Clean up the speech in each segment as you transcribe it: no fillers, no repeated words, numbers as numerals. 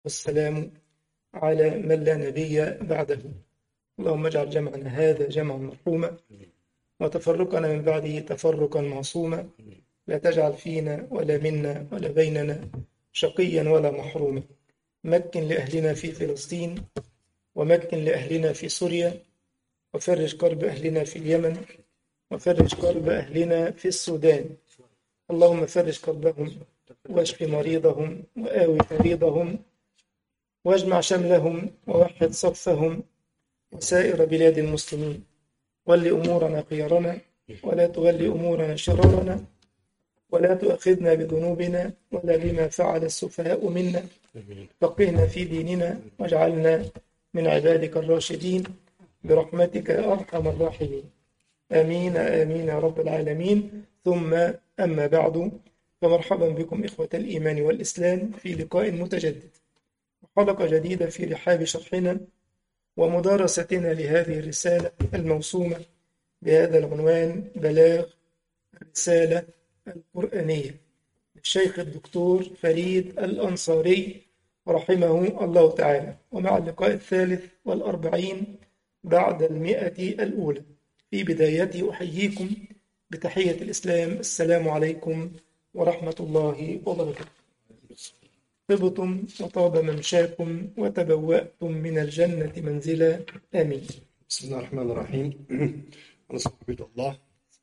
والسلام على من لا نبي بعده. اللهم اجعل جمعنا هذا جمعا مرحوما وتفرقنا من بعده تفرقا معصوما، لا تجعل فينا ولا منا ولا بيننا شقيا ولا محروما. مكن لأهلنا في فلسطين، ومكن لأهلنا في سوريا، وفرج كرب أهلنا في اليمن، وفرج كرب أهلنا في السودان. اللهم فرج كربهم واشف مريضهم وآوي مريضهم واجمع شملهم ووحد صفهم وسائر بلاد المسلمين. ول أمورنا خيارنا ولا تول أمورنا شرارنا، ولا تؤاخذنا بذنوبنا ولا بما فعل السفهاء منا. فقهنا في ديننا واجعلنا من عبادك الراشدين برحمتك يا أرحم الراحمين. آمين آمين يا رب العالمين. ثم أما بعد، فمرحبا بكم إخوة الإيمان والإسلام في لقاء متجدد، حلقة جديدة في رحاب شرحنا ومدارستنا لهذه الرسالة الموسومة بهذا العنوان: بلاغ الرسالة القرآنية، للشيخ الدكتور فريد الأنصاري رحمه الله تعالى، ومع اللقاء 43 بعد 100 الأولى. في بدايته أحييكم بتحية الإسلام: السلام عليكم ورحمة الله وبركاته. طبتم وطاب ممشاكم وتبوأتم من الجنة منزلا. آمين. Bismillahirrahmanirrahim. Alles Gute Allah,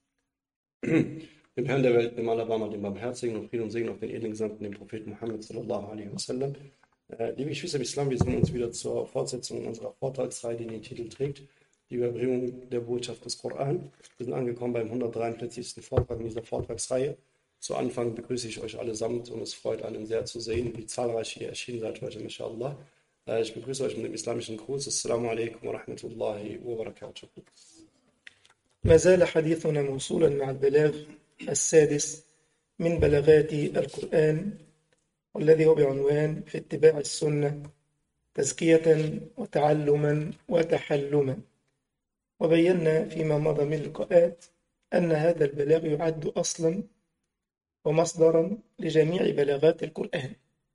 dem Herrn der Welt, dem Allerbarmer, dem Barmherzigen, und Frieden und Segen auf den edlen Gesandten, dem Propheten Muhammad sallallahu alaihi wasallam. Liebe Geschwister im Islam, wir sehen uns wieder zur Fortsetzung unserer Vortragsreihe, die den Titel trägt: Die Überbringung der Botschaft des Koran. Wir sind angekommen beim 143. Vortrag in dieser Vortragsreihe. Zu Anfang begrüße ich euch allesamt und es freut einen sehr zu sehen, wie zahlreich ihr erschienen seid heute, mashallah. Ich begrüße euch mit dem islamischen Gruß. Assalamu alaikum wa rahmatullahi wa barakatuh. ما زال حديثنا موصولا مع البلاغ السادس من بلاغات القرآن، والذي هو بعنوان في اتباع السنة تزكية وتعلما وتحلما. وبينا فيما مضى من لقاءات أن هذا البلاغ يعد أصلا ومصدرا لجميع بلاغات القرآن.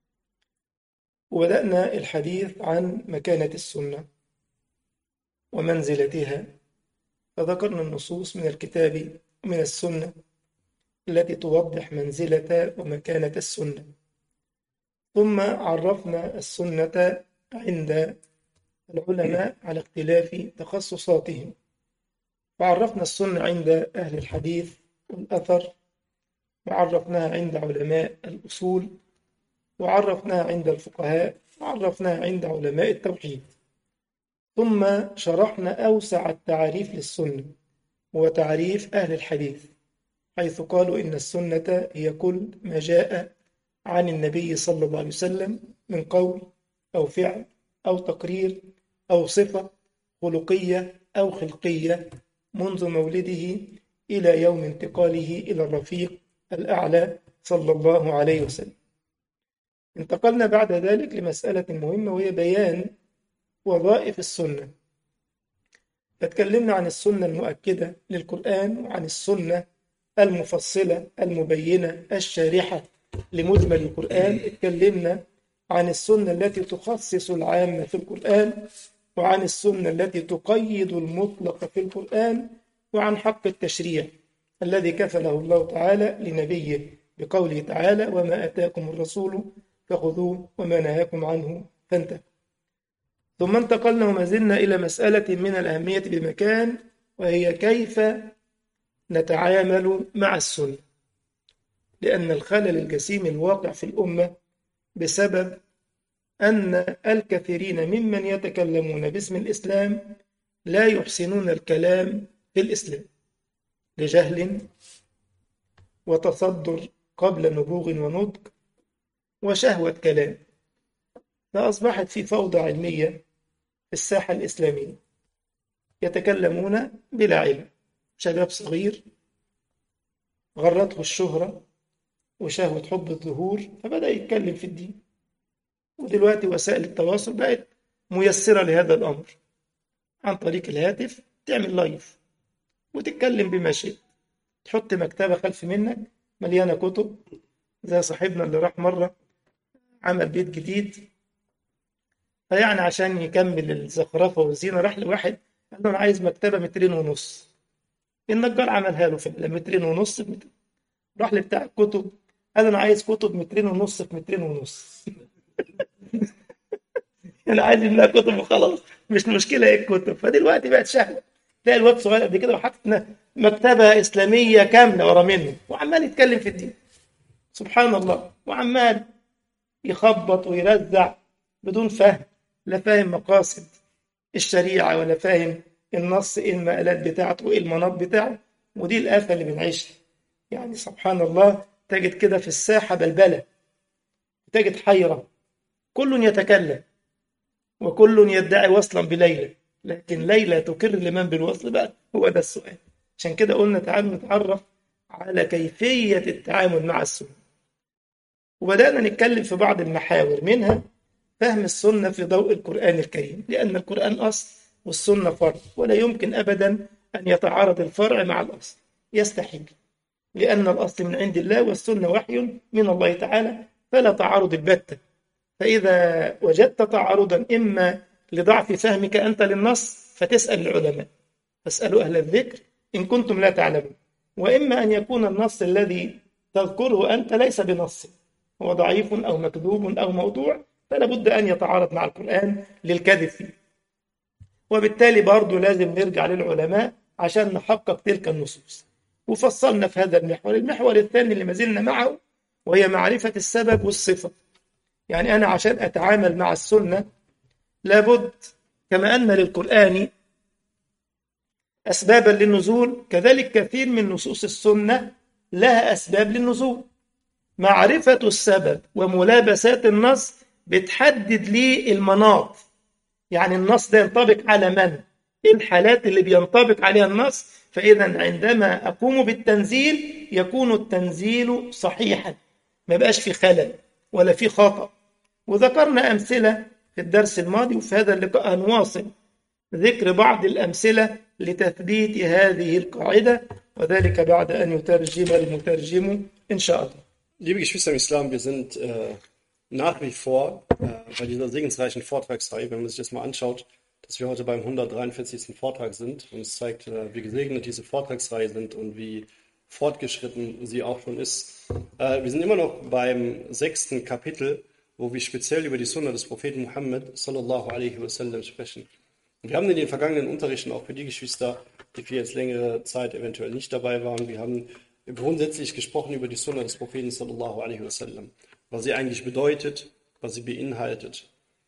وبدأنا الحديث عن مكانة السنة ومنزلتها، فذكرنا النصوص من الكتاب ومن السنة التي توضح منزلة ومكانة السنة. ثم عرفنا السنة عند العلماء على اختلاف تخصصاتهم، وعرفنا السنة عند أهل الحديث والأثر، وعرفناها عند علماء الأصول، وعرفناها عند الفقهاء، وعرفناها عند علماء التوحيد. ثم شرحنا أوسع التعريف للسنة، هو تعريف أهل الحديث، حيث قالوا إن السنة هي كل ما جاء عن النبي صلى الله عليه وسلم من قول أو فعل أو تقرير أو صفة خلقية أو خلقية منذ مولده إلى يوم انتقاله إلى الرفيق الأعلى صلى الله عليه وسلم. انتقلنا بعد ذلك لمسألة مهمة، وهي بيان وظائف السنة. فتكلمنا عن السنة المؤكدة للقرآن، وعن السنة المفصلة المبينة الشارحة لمجمل القرآن. اتكلمنا عن السنة التي تخصص العامة في القرآن، وعن السنة التي تقيد المطلق في القرآن، وعن حق التشريع الذي كفله الله تعالى لنبيه بقوله تعالى: وما أتاكم الرسول فخذوه وما نهاكم عنه فانتهوا. ثم انتقلنا وما زلنا إلى مسألة من الأهمية بمكان، وهي كيف نتعامل مع السنة، لأن الخلل الجسيم الواقع في الأمة بسبب أن الكثيرين ممن يتكلمون باسم الإسلام لا يحسنون الكلام في الإسلام، لجهل وتصدر قبل نبوغ ونضج وشهوة كلام، فأصبحت في فوضى علمية في الساحة الإسلامية، يتكلمون بلا علم. شباب صغير غرته الشهرة وشهوة حب الظهور، فبدأ يتكلم في الدين. ودلوقتي وسائل التواصل بقت ميسرة لهذا الأمر، عن طريق الهاتف تعمل لايف وتتكلم بما شئت، تحط مكتبة خلف منك مليانة كتب، زي صاحبنا اللي راح مرة عمل بيت جديد فيعني عشان يكمل الزخرفة والزينة راح لواحد قال له أنا عايز مكتبة 2.5 متر. النجار عملها له فعلا 2.5 متر. راح لبتاع الكتب قال له أنا عايز كتب 2.5 في 2.5 متر. أنا عايز منها كتب وخلاص، مش مشكلة إيه الكتب. فدلوقتي بقت شهوة، تلاقي الواد صغير قد كده وحاطط مكتبة إسلامية كاملة ورا منه وعمال يتكلم في الدين. سبحان الله، وعمال يخبط ويرزع بدون فهم، لا فاهم مقاصد الشريعة ولا فاهم النص ايه المقالات بتاعته وايه المناط بتاعه. ودي الآفة اللي بنعيشها. يعني سبحان الله، تجد كده في الساحة بلبلة، تجد حيرة، كل يتكلم وكل يدعي وصلا بليلى، لكن ليلى تقر لمن بالوصل بقى؟ هو ده السؤال. عشان كده قلنا تعالوا نتعرف على كيفية التعامل مع السنة، وبدأنا نتكلم في بعض المحاور، منها فهم السنة في ضوء القرآن الكريم، لأن القرآن أصل والسنة فرع، ولا يمكن أبدا أن يتعارض الفرع مع الأصل، يستحيل، لأن الأصل من عند الله والسنة وحي من الله تعالى، فلا تعارض البتة. فإذا وجدت تعارضا إما لضعف فهمك أنت للنص فتسأل العلماء، فاسألوا أهل الذكر إن كنتم لا تعلمون، وإما أن يكون النص الذي تذكره أنت ليس بنص، هو ضعيف أو مكذوب أو موضوع، فلا بد أن يتعارض مع القرآن للكذب فيه. وبالتالي برضه لازم نرجع للعلماء عشان نحقق تلك النصوص. وفصلنا في هذا المحور الثاني اللي ما زلنا معه، وهي معرفة السبب والصفة. يعني أنا عشان أتعامل مع السنة لابد، كما أن للقرآن أسبابا للنزول، كذلك كثير من نصوص السنة لها أسباب للنزول. معرفة السبب وملابسات النص بتحدد لي المناط، يعني النص ده ينطبق على من؟ إيه الحالات اللي بينطبق عليها النص؟ فإذا عندما أقوم بالتنزيل يكون التنزيل صحيحا، ما بقاش في خلل ولا في خطأ. وذكرنا أمثلة في الدرس الماضي، وفي هذا اللقاء هنواصل ذكر بعض الأمثلة لتثبيت هذه القاعدة، وذلك بعد أن يترجم المترجم إن شاء الله. Liebe Geschwister im Islam, wir sind nach wie vor bei dieser segensreichen Vortragsreihe, wenn man sich das mal anschaut, dass wir heute beim 143. Vortrag sind, und es zeigt, wie gesegnet diese Vortragsreihe sind und wie fortgeschritten sie auch schon ist. Wir sind immer noch beim 6. Kapitel, wo wir speziell über die Sunna des Propheten Muhammad sallallahu alaihi wasallam sprechen. Und wir haben in den vergangenen Unterrichten auch für die Geschwister, die für jetzt längere Zeit eventuell nicht dabei waren, wir haben grundsätzlich gesprochen über die Sunna des Propheten sallallahu alaihi wasallam, was sie eigentlich bedeutet, was sie beinhaltet.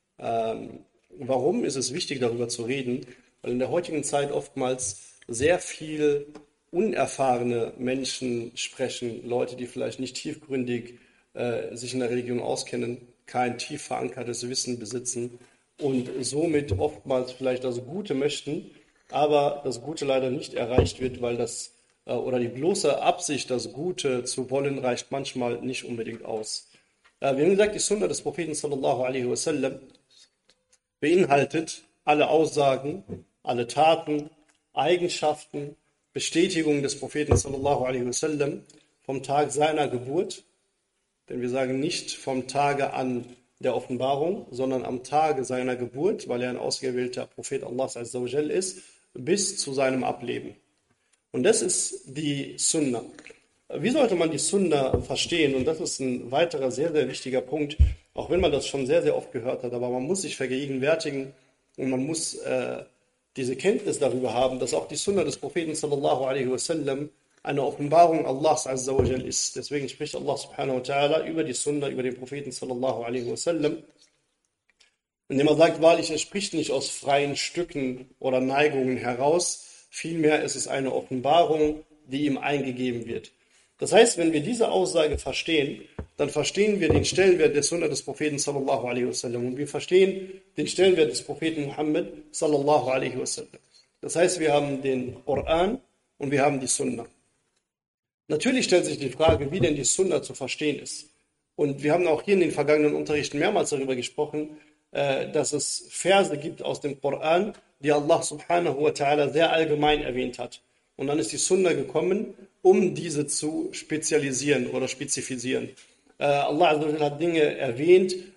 Warum ist es wichtig, darüber zu reden? Weil in der heutigen Zeit oftmals sehr viel unerfahrene Menschen sprechen, Leute, die vielleicht nicht tiefgründig sich in der Religion auskennen, kein tief verankertes Wissen besitzen und somit oftmals vielleicht das Gute möchten, aber das Gute leider nicht erreicht wird, weil das oder die bloße Absicht, das Gute zu wollen, reicht manchmal nicht unbedingt aus. Wir haben gesagt, die Sunna des Propheten sallallahu alaihi wasallam beinhaltet alle Aussagen, alle Taten, Eigenschaften, Bestätigungen des Propheten sallallahu alaihi wasallam vom Tag seiner Geburt, denn wir sagen nicht vom Tage an der Offenbarung, sondern am Tage seiner Geburt, weil er ein ausgewählter Prophet Allahs azza wa jal ist, bis zu seinem Ableben. Und das ist die Sunna. Wie sollte man die Sunna verstehen? Und das ist ein weiterer sehr, sehr wichtiger Punkt, auch wenn man das schon sehr, sehr oft gehört hat. Aber man muss sich vergegenwärtigen und man muss diese Kenntnis darüber haben, dass auch die Sunna des Propheten sallallahu alaihi wasallam eine Offenbarung Allahs azza wa jal ist. Deswegen spricht Allah subhanahu wa ta'ala über die Sunna, über den Propheten sallallahu alaihi wasallam, indem er sagt, wahrlich, er spricht nicht aus freien Stücken oder Neigungen heraus, vielmehr ist es eine Offenbarung, die ihm eingegeben wird. Das heißt, wenn wir diese Aussage verstehen, dann verstehen wir den Stellenwert der Sunna des Propheten sallallahu alaihi wasallam und wir verstehen den Stellenwert des Propheten Muhammad sallallahu alaihi wasallam. Das heißt, wir haben den Koran und wir haben die Sunna. Natürlich stellt sich die Frage, wie denn die Sunna zu verstehen ist. Und wir haben auch hier in den vergangenen Unterrichten mehrmals darüber gesprochen, dass es Verse gibt aus dem Koran, die Allah subhanahu wa ta'ala sehr allgemein erwähnt hat. Und dann ist die Sunna gekommen, um diese zu spezialisieren oder spezifizieren. Allah azza wa jalla hat Dinge erwähnt,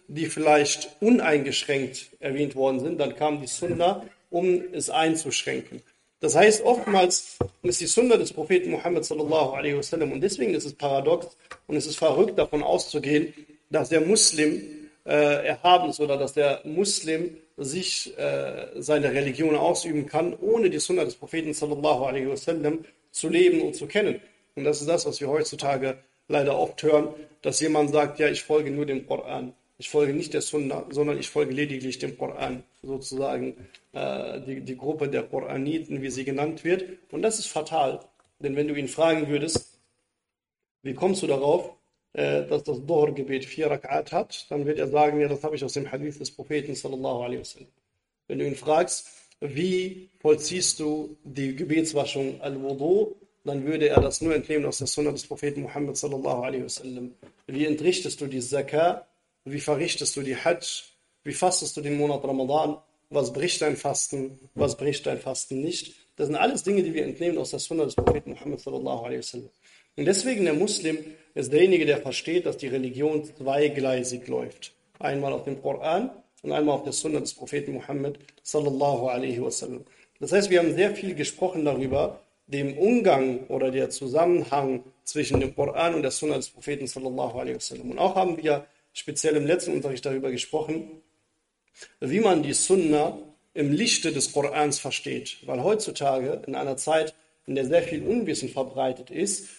die vielleicht uneingeschränkt erwähnt worden sind, dann kam die Sunna, um es einzuschränken. Das heißt, oftmals ist die Sunna des Propheten Muhammad sallallahu alaihi wasallam, und deswegen ist es paradox und es ist verrückt, davon auszugehen, dass der Muslim erhaben ist oder dass der Muslim sich seine Religion ausüben kann, ohne die Sunna des Propheten sallallahu alaihi wasallam zu leben und zu kennen. Und das ist das, was wir heutzutage leider oft hören, dass jemand sagt, ja, ich folge nur dem Koran. Ich folge nicht der Sunna, sondern ich folge lediglich dem Koran, sozusagen die Gruppe der Koraniten, wie sie genannt wird. Und das ist fatal, denn wenn du ihn fragen würdest, wie kommst du darauf, dass das Dhuhr-Gebet 4 Rak'at hat, dann wird er sagen, ja, das habe ich aus dem Hadith des Propheten sallallahu alaihi wasallam. Wenn du ihn fragst, wie vollziehst du die Gebetswaschung Al-Wudu, dann würde er das nur entnehmen aus der Sunna des Propheten Muhammad sallallahu alaihi wasallam. Wie entrichtest du die Zakah? Wie verrichtest du die Hajj? Wie fastest du den Monat Ramadan? Was bricht dein Fasten? Was bricht dein Fasten nicht? Das sind alles Dinge, die wir entnehmen aus der Sunna des Propheten Muhammad sallallahu alaihi wasallam. Und deswegen der Muslim ist derjenige, der versteht, dass die Religion zweigleisig läuft. Einmal auf dem Koran und einmal auf der Sunna des Propheten Muhammad sallallahu alaihi wasallam. Das heißt, wir haben sehr viel gesprochen darüber, dem Umgang oder der Zusammenhang zwischen dem Koran und der Sunna des Propheten sallallahu alaihi wasallam. Und auch haben wir speziell im letzten Unterricht darüber gesprochen, wie man die Sunna im Lichte des Korans versteht. Weil heutzutage, in einer Zeit, in der sehr viel Unwissen verbreitet ist,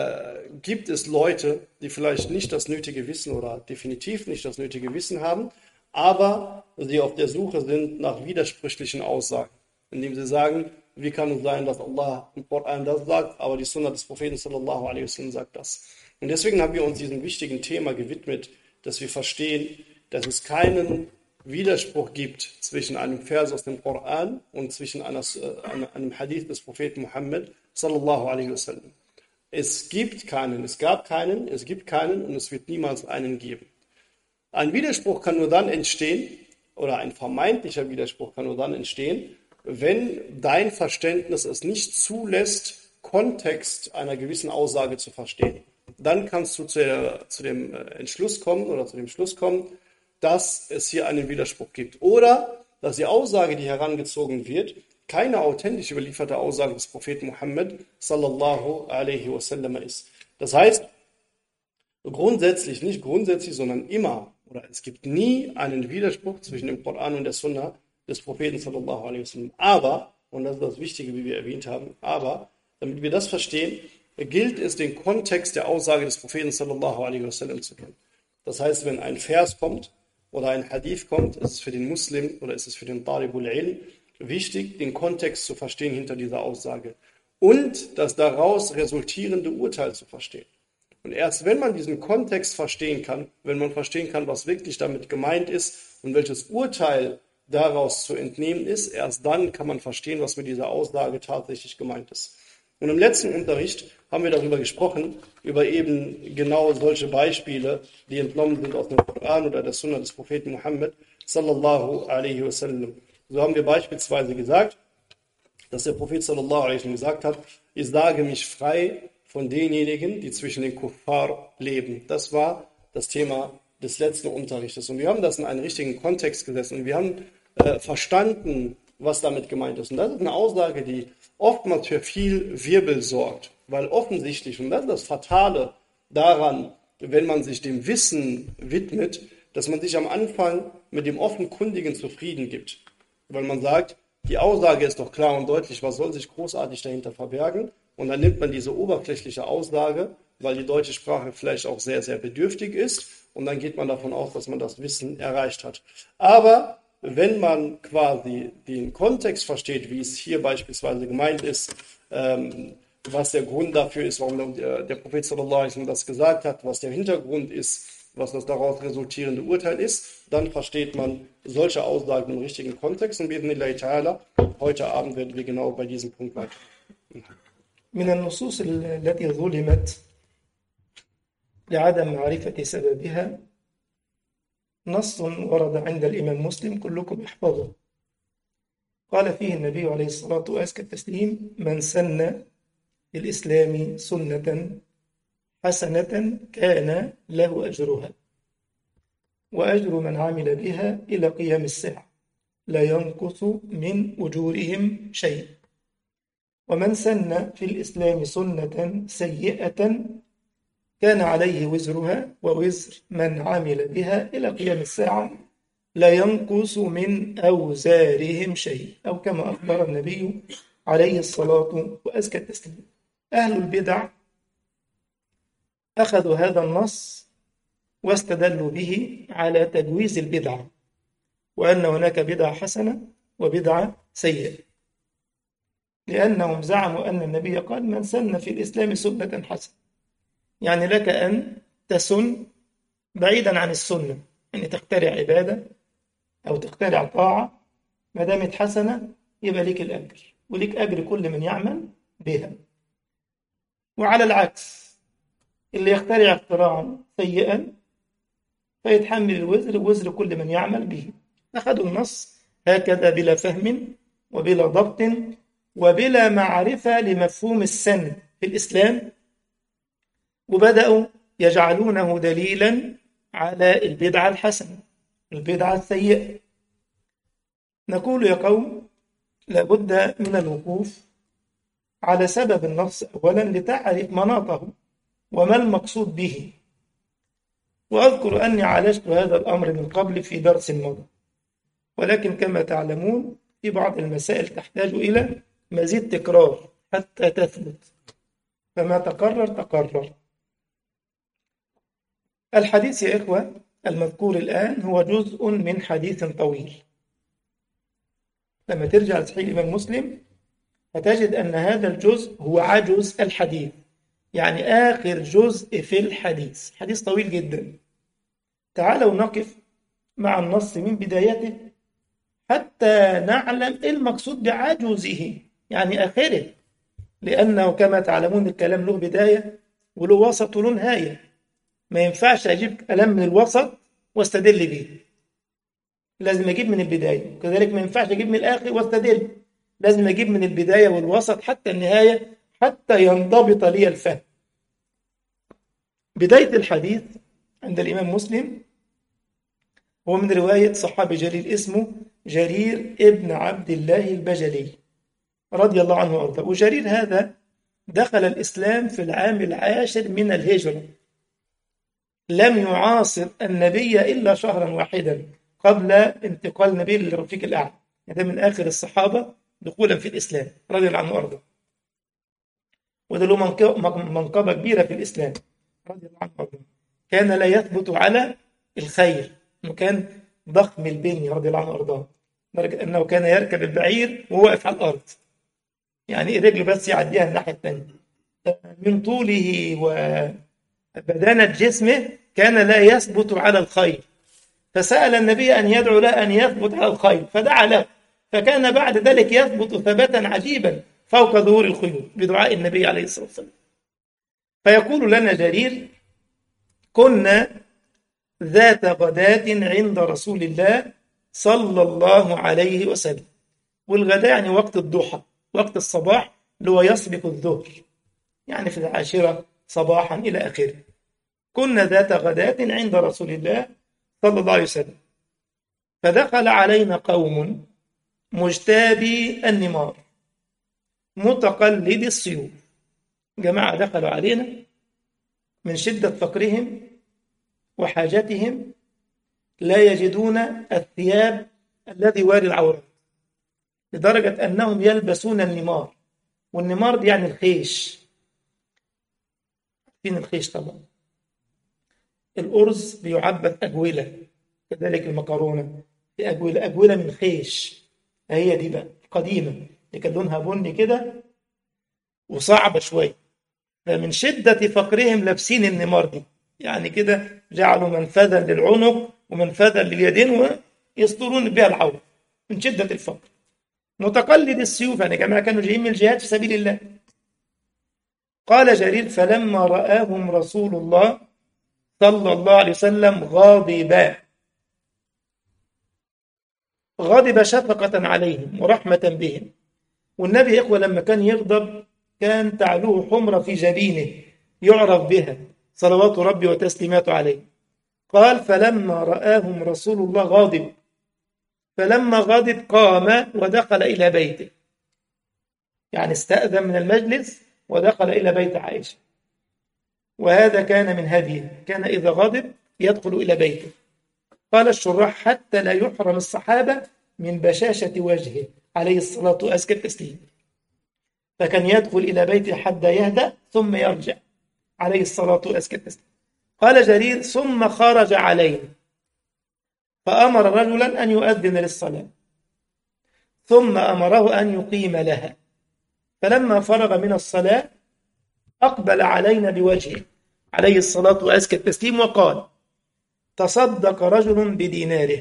gibt es Leute, die vielleicht nicht das nötige Wissen oder definitiv nicht das nötige Wissen haben, aber sie auf der Suche sind nach widersprüchlichen Aussagen, indem sie sagen, wie kann es sein, dass Allah im Koran das sagt, aber die Sunna des Propheten sallallahu alaihi wasallam sagt das. Und deswegen haben wir uns diesem wichtigen Thema gewidmet, dass wir verstehen, dass es keinen Widerspruch gibt zwischen einem Vers aus dem Koran und zwischen einem Hadith des Propheten Muhammad sallallahu alaihi wasallam. Es gibt keinen, es gab keinen, es gibt keinen und es wird niemals einen geben. Ein Widerspruch kann nur dann entstehen, oder ein vermeintlicher Widerspruch kann nur dann entstehen, wenn dein Verständnis es nicht zulässt, Kontext einer gewissen Aussage zu verstehen. Dann kannst du zu dem Entschluss kommen oder zu dem Schluss kommen, dass es hier einen Widerspruch gibt. Oder dass die Aussage, die herangezogen wird, keine authentisch überlieferte Aussage des Propheten Muhammad sallallahu alaihi wasallam ist. Das heißt, grundsätzlich, nicht grundsätzlich, sondern immer, oder es gibt nie einen Widerspruch zwischen dem Koran und der Sunna des Propheten sallallahu alaihi wasallam. Aber, und das ist das Wichtige, wie wir erwähnt haben, aber, damit wir das verstehen, gilt es, den Kontext der Aussage des Propheten sallallahu alaihi wasallam zu kennen. Das heißt, wenn ein Vers kommt oder ein Hadith kommt, ist es für den Muslim oder ist es für den Talibul Ilm wichtig, den Kontext zu verstehen hinter dieser Aussage und das daraus resultierende Urteil zu verstehen. Und erst wenn man diesen Kontext verstehen kann, wenn man verstehen kann, was wirklich damit gemeint ist und welches Urteil daraus zu entnehmen ist, erst dann kann man verstehen, was mit dieser Aussage tatsächlich gemeint ist. Und im letzten Unterricht haben wir darüber gesprochen, über eben genau solche Beispiele, die entnommen sind aus dem Koran oder der Sunna des Propheten Muhammad sallallahu alaihi wasallam. So haben wir beispielsweise gesagt, dass der Prophet sallallahu alaihi wasallam gesagt hat, ich sage mich frei von denjenigen, die zwischen den Kuffar leben. Das war das Thema des letzten Unterrichtes. Und wir haben das in einen richtigen Kontext gesetzt und wir haben verstanden, was damit gemeint ist. Und das ist eine Aussage, die oftmals für viel Wirbel sorgt, weil offensichtlich, und das ist das Fatale daran, wenn man sich dem Wissen widmet, dass man sich am Anfang mit dem Offenkundigen zufrieden gibt. Weil man sagt, die Aussage ist doch klar und deutlich, was soll sich großartig dahinter verbergen? Und dann nimmt man diese oberflächliche Aussage, weil die deutsche Sprache vielleicht auch sehr, sehr bedürftig ist, und dann geht man davon aus, dass man das Wissen erreicht hat. Aber wenn man quasi den Kontext versteht, wie es hier beispielsweise gemeint ist, was der Grund dafür ist, warum der Prophet sallallahu alaihi wasallam das gesagt hat, was der Hintergrund ist, was das daraus resultierende Urteil ist, dann versteht man solche Aussagen im richtigen Kontext. Und bi'idhnillahi ta'ala, heute Abend werden wir genau bei diesem Punkt weiter. من النصوص التي ظلمت لعدم معرفة سببها نص ورد عند الإمام مسلم كلكم احفظه. قال فيه النبي عليه الصلاة وأزكى التسليم: من سن في الإسلام سنة حسنة كان له أجرها وأجر من عمل بها إلى قيام الساعة لا ينقص من أجورهم شيء. ومن سن في الإسلام سنة سيئة كان عليه وزرها ووزر من عمل بها إلى قيام الساعة لا ينقص من أوزارهم شيء، أو كما أخبر النبي عليه الصلاة وأزكى التسليم. أهل البدع أخذوا هذا النص واستدلوا به على تجويز البدعة، وأن هناك بدعة حسنة وبدعة سيئة، لأنهم زعموا أن النبي قال: من سن في الإسلام سنة حسنة. يعني لك أن تسن بعيدا عن السنة، يعني تخترع عبادة أو تخترع طاعة، ما دامت حسنة يبقى لك الأجر، ولك أجر كل من يعمل بها. وعلى العكس، اللي يخترع اختراعا سيئا فيتحمل الوزر وزر كل من يعمل به. أخذوا النص هكذا بلا فهم وبلا ضبط وبلا معرفة لمفهوم السن في الإسلام، وبدأوا يجعلونه دليلا على البدعة الحسنة البدعة السيئة. نقول يا قوم: لابد من الوقوف على سبب النص أولا لتعرف مناطه وما المقصود به. وأذكر أني عالجت هذا الأمر من قبل في درس مضى، ولكن كما تعلمون في بعض المسائل تحتاج إلى مزيد تكرار حتى تثبت، فما تقرر. الحديث يا إخوة المذكور الآن هو جزء من حديث طويل. لما ترجع لصحيح الإمام مسلم هتجد أن هذا الجزء هو عجز الحديث، يعني آخر جزء في الحديث، حديث طويل جدا. تعالوا نقف مع النص من بدايته حتى نعلم إيه المقصود بعجزه، يعني آخره، لأنه كما تعلمون الكلام له بداية وله وسط وله نهاية. ما ينفعش أجيب كلام من الوسط واستدل به، لازم أجيب من البداية. وكذلك ما ينفعش أجيب من الآخر واستدل، لازم أجيب من البداية والوسط حتى النهاية حتى ينضبط لي الفهم. بداية الحديث عند الإمام مسلم هو من رواية صحابي جليل اسمه جرير ابن عبد الله البجلي رضي الله عنه وارضاه. وجرير هذا دخل الإسلام في العام 10 من الهجرة، لم يعاصر النبي إلا شهرا واحدا قبل انتقال النبي للرفيق الأعلى. ده من آخر الصحابة دخولا في الإسلام رضي الله عنه وارضاه، وده له منقبة كبيرة في الإسلام رضي الله عنه وارضاه. كان لا يثبت على الخير، وكان ضخم البني رضي الله عنه وارضاه، لدرجة أنه كان يركب البعير وهو واقف على الأرض، يعني رجله بس يعديها الناحية الثانية. من طوله وبدانة جسمه كان لا يثبت على الخير، فسأل النبي أن يدعو له أن يثبت على الخير، فدعا له، فكان بعد ذلك يثبت ثباتا عجيبا فوق ظهور الخيول بدعاء النبي عليه الصلاة والسلام. فيقول لنا جرير: كنا ذات غداة عند رسول الله صلى الله عليه وسلم. والغداء يعني وقت الضحى، وقت الصباح اللي هو يسبق الظهر، يعني في 10 صباحا إلى آخره. كنا ذات غداة عند رسول الله صلى الله عليه وسلم، فدخل علينا قوم مجتابي النمار متقلد السيوف. جماعة دخلوا علينا من شدة فقرهم وحاجتهم لا يجدون الثياب الذي يواري العورات، لدرجة أنهم يلبسون النمار. والنمار دي يعني الخيش، فين الخيش؟ طبعا الأرز بيعبى أجولة، كذلك المكرونة في أجولة من خيش. هي دي بقى قديمة اللي كان لونها بني كده وصعبة شوية، فمن شدة فقرهم لابسين النمار دي، يعني كده جعلوا منفذا للعنق ومنفذا لليدين ويسترون بها العورة من شدة الفقر. متقلد السيوف، يعني جماعة كانوا جايين من الجهاد في سبيل الله. قال جرير: فلما رآهم رسول الله صلى الله عليه وسلم غضب شفقة عليهم ورحمة بهم. والنبي يا إخوة لما كان يغضب كان تعلوه حمرة في جبينه يعرف بها صلوات ربي وتسليماته عليه. قال فلما رآهم رسول الله غاضب، فلما غضب قام ودخل إلى بيته، يعني استأذن من المجلس ودخل إلى بيت عائشة. وهذا كان من هديه، كان إذا غضب يدخل إلى بيته. قال الشراح حتى لا يحرم الصحابة من بشاشة وجهه عليه الصلاة وأزكى التسليم، فكان يدخل إلى بيته حتى يهدأ ثم يرجع عليه الصلاة وأزكى التسليم. قال جرير ثم خرج عليه فأمر رجلا أن يؤذن للصلاة، ثم أمره أن يقيم لها. فلما فرغ من الصلاة أقبل علينا بوجهه عليه الصلاة وأزكى التسليم وقال تصدق رجل بديناره،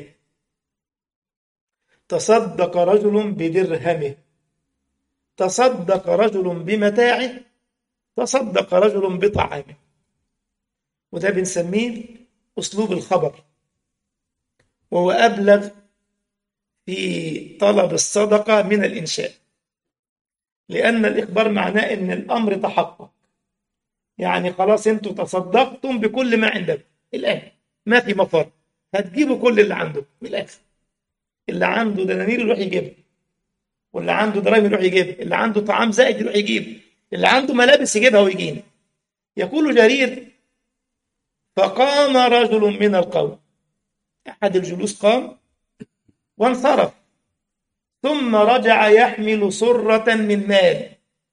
تصدق رجل بدرهمه، تصدق رجل بمتاعه، تصدق رجل بطعامه. وده بنسميه أسلوب الخبر، وهو أبلغ في طلب الصدقة من الإنشاء، لأن الإخبار معناه أن الأمر تحقق، يعني خلاص أنتم تصدقتم بكل ما عندكم الآن، ما في مفر، هتجيبوا كل اللي عندكم من الآخر. اللي عنده دنانير يروح يجيبها، واللي عنده دراهم يروح يجيبها، اللي عنده طعام زائد يروح يجيب، اللي عنده ملابس يجيبها ويجينا. يقول جرير فقام رجل من القوم، أحد الجلوس قام وانصرف، ثم رجع يحمل سرة من مال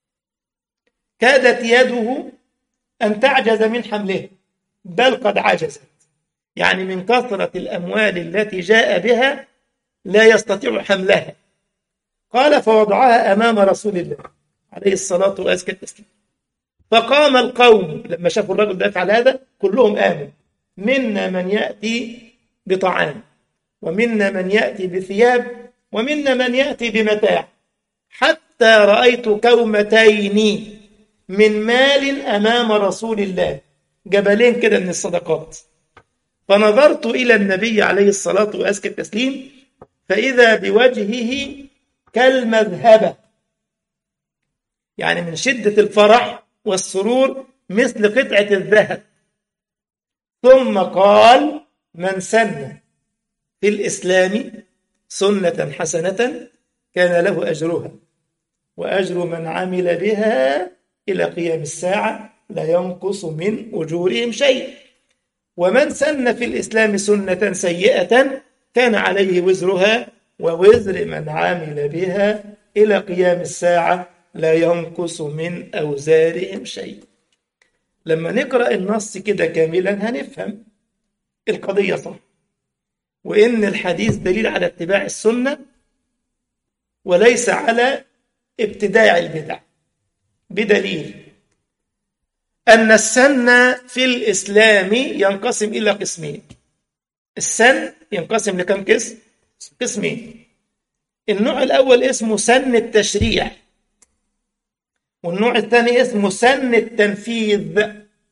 كادت يده أن تعجز من حمله، بل قد عجزت، يعني من كثرة الأموال التي جاء بها لا يستطيع حملها. قال فوضعها أمام رسول الله عليه الصلاة وأزكى التسليم. فقام القوم لما شافوا الرجل ده يفعل هذا كلهم آمنوا، منا من يأتي بطعام، ومنا من يأتي بثياب، ومنا من يأتي بمتاع، حتى رأيت كومتين من مال أمام رسول الله، جبلين كده من الصدقات. فنظرت إلى النبي عليه الصلاة وأزكى التسليم فإذا بوجهه كالمذهبة، يعني من شدة الفرح والسرور مثل قطعة الذهب. ثم قال من سن في الإسلام سنة حسنة كان له أجرها وأجر من عمل بها إلى قيام الساعة لا ينقص من أجورهم شيء، ومن سن في الإسلام سنة سيئة كان عليه وزرها ووزر من عمل بها إلى قيام الساعة لا ينقص من أوزارهم شيء. لما نقرأ النص كده كاملا هنفهم القضية صح، وإن الحديث دليل على اتباع السنة وليس على ابتداع البدع، بدليل أن السن في الإسلام ينقسم إلى قسمين. السن ينقسم لكم قسم؟ قسمين. النوع الأول اسمه سن التشريع، والنوع الثاني اسمه سن التنفيذ.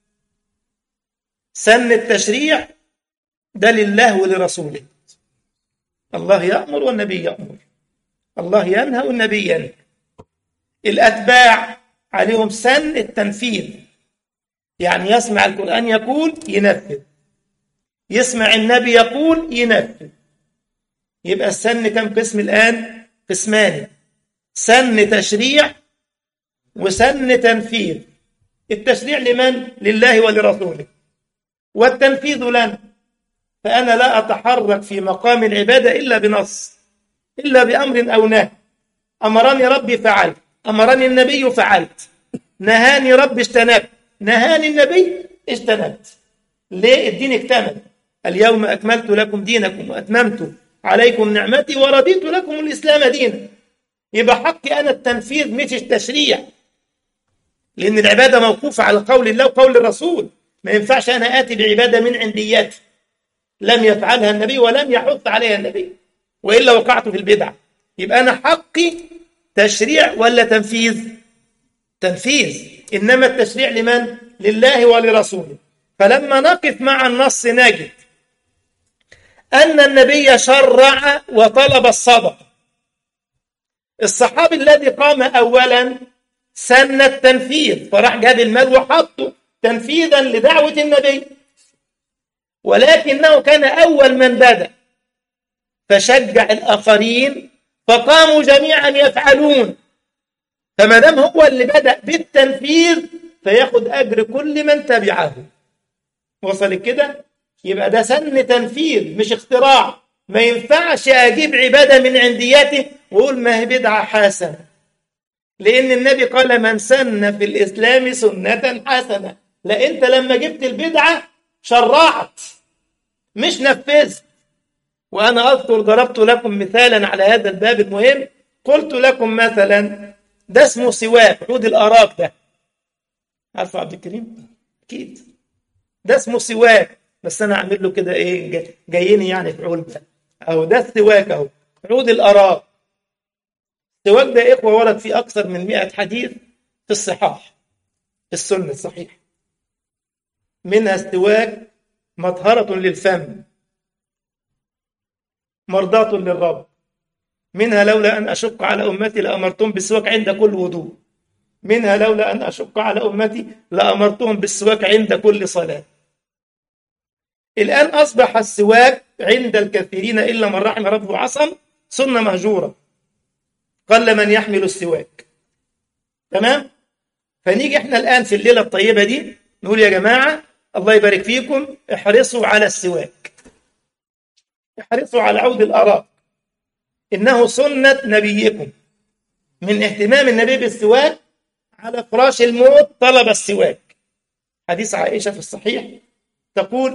سن التشريع ده لله ولرسوله، الله يأمر والنبي يأمر، الله ينهى والنبي ينهى. الأتباع عليهم سن التنفيذ، يعني يسمع القرآن يقول ينفذ، يسمع النبي يقول ينفذ. يبقى السن كم قسم الآن؟ قسمان، سن تشريع وسن تنفيذ. التشريع لمن؟ لله ولرسوله، والتنفيذ لنا، فأنا لا أتحرك في مقام العبادة إلا بنص، إلا بأمر أو نهي. أمرني ربي فعلت، أمرني النبي فعلت، نهاني ربي اجتنبت، نهاني النبي اجتنبت. ليه؟ الدين اكتمل، اليوم أكملت لكم دينكم وأتممت عليكم نعمتي ورضيت لكم الإسلام دينا. يبقى حقي أنا التنفيذ مش التشريع، لأن العبادة موقوفة على قول الله وقول الرسول. ما ينفعش أنا آتي بعبادة من عندياتي لم يفعلها النبي ولم يحث عليها النبي، وإلا وقعت في البدعة. يبقى أنا حقي تشريع ولا تنفيذ؟ تنفيذ. إنما التشريع لمن؟ لله ولرسوله. فلما نقف مع النص نجد أن النبي شرع وطلب الصدقة. الصحابي الذي قام أولا سن التنفيذ، فراح جاب المال وحطه تنفيذا لدعوة النبي. ولكنه كان أول من بدأ، فشجع الآخرين فقاموا جميعا يفعلون. فما دام هو اللي بدأ بالتنفيذ فياخد أجر كل من تبعه. وصل كده؟ يبقى ده سن تنفيذ مش اختراع. ما ينفعش أجيب عبادة من عندياته وأقول ما هي بدعة حسنة، لأن النبي قال من سن في الإسلام سنة حسنة. لا، أنت لما جبت البدعة شرعت مش نفذت. وأنا أذكر ضربت لكم مثالا على هذا الباب المهم. قلت لكم مثلا ده اسمه سواك، عود الأراك ده، عارفه عبد الكريم؟ أكيد. ده اسمه سواك، بس أنا أعمل له كده إيه، جايني يعني في عود ده أهو. ده السواك أهو، عود الأراك. السواك ده إخوة ورد فيه أكثر من 100 حديث في الصحاح، السنة الصحيح. منها السواك مطهرة للفم مرضاة للرب. منها لولا أن أشق على أمتي لأمرتهم بالسواك عند كل وضوء. منها لولا أن أشق على أمتي لأمرتهم بالسواك عند كل صلاة. الآن أصبح السواك عند الكثيرين إلا من رحم ربه عصم سنة مهجورة، قل من يحمل السواك. تمام؟ فنيجي احنا الآن في الليلة الطيبة دي نقول يا جماعة الله يبارك فيكم، احرصوا على السواك، احرصوا على عود الأراك، إنه سنة نبيكم. من اهتمام النبي بالسواك على فراش الموت طلب السواك. حديث عائشة في الصحيح تقول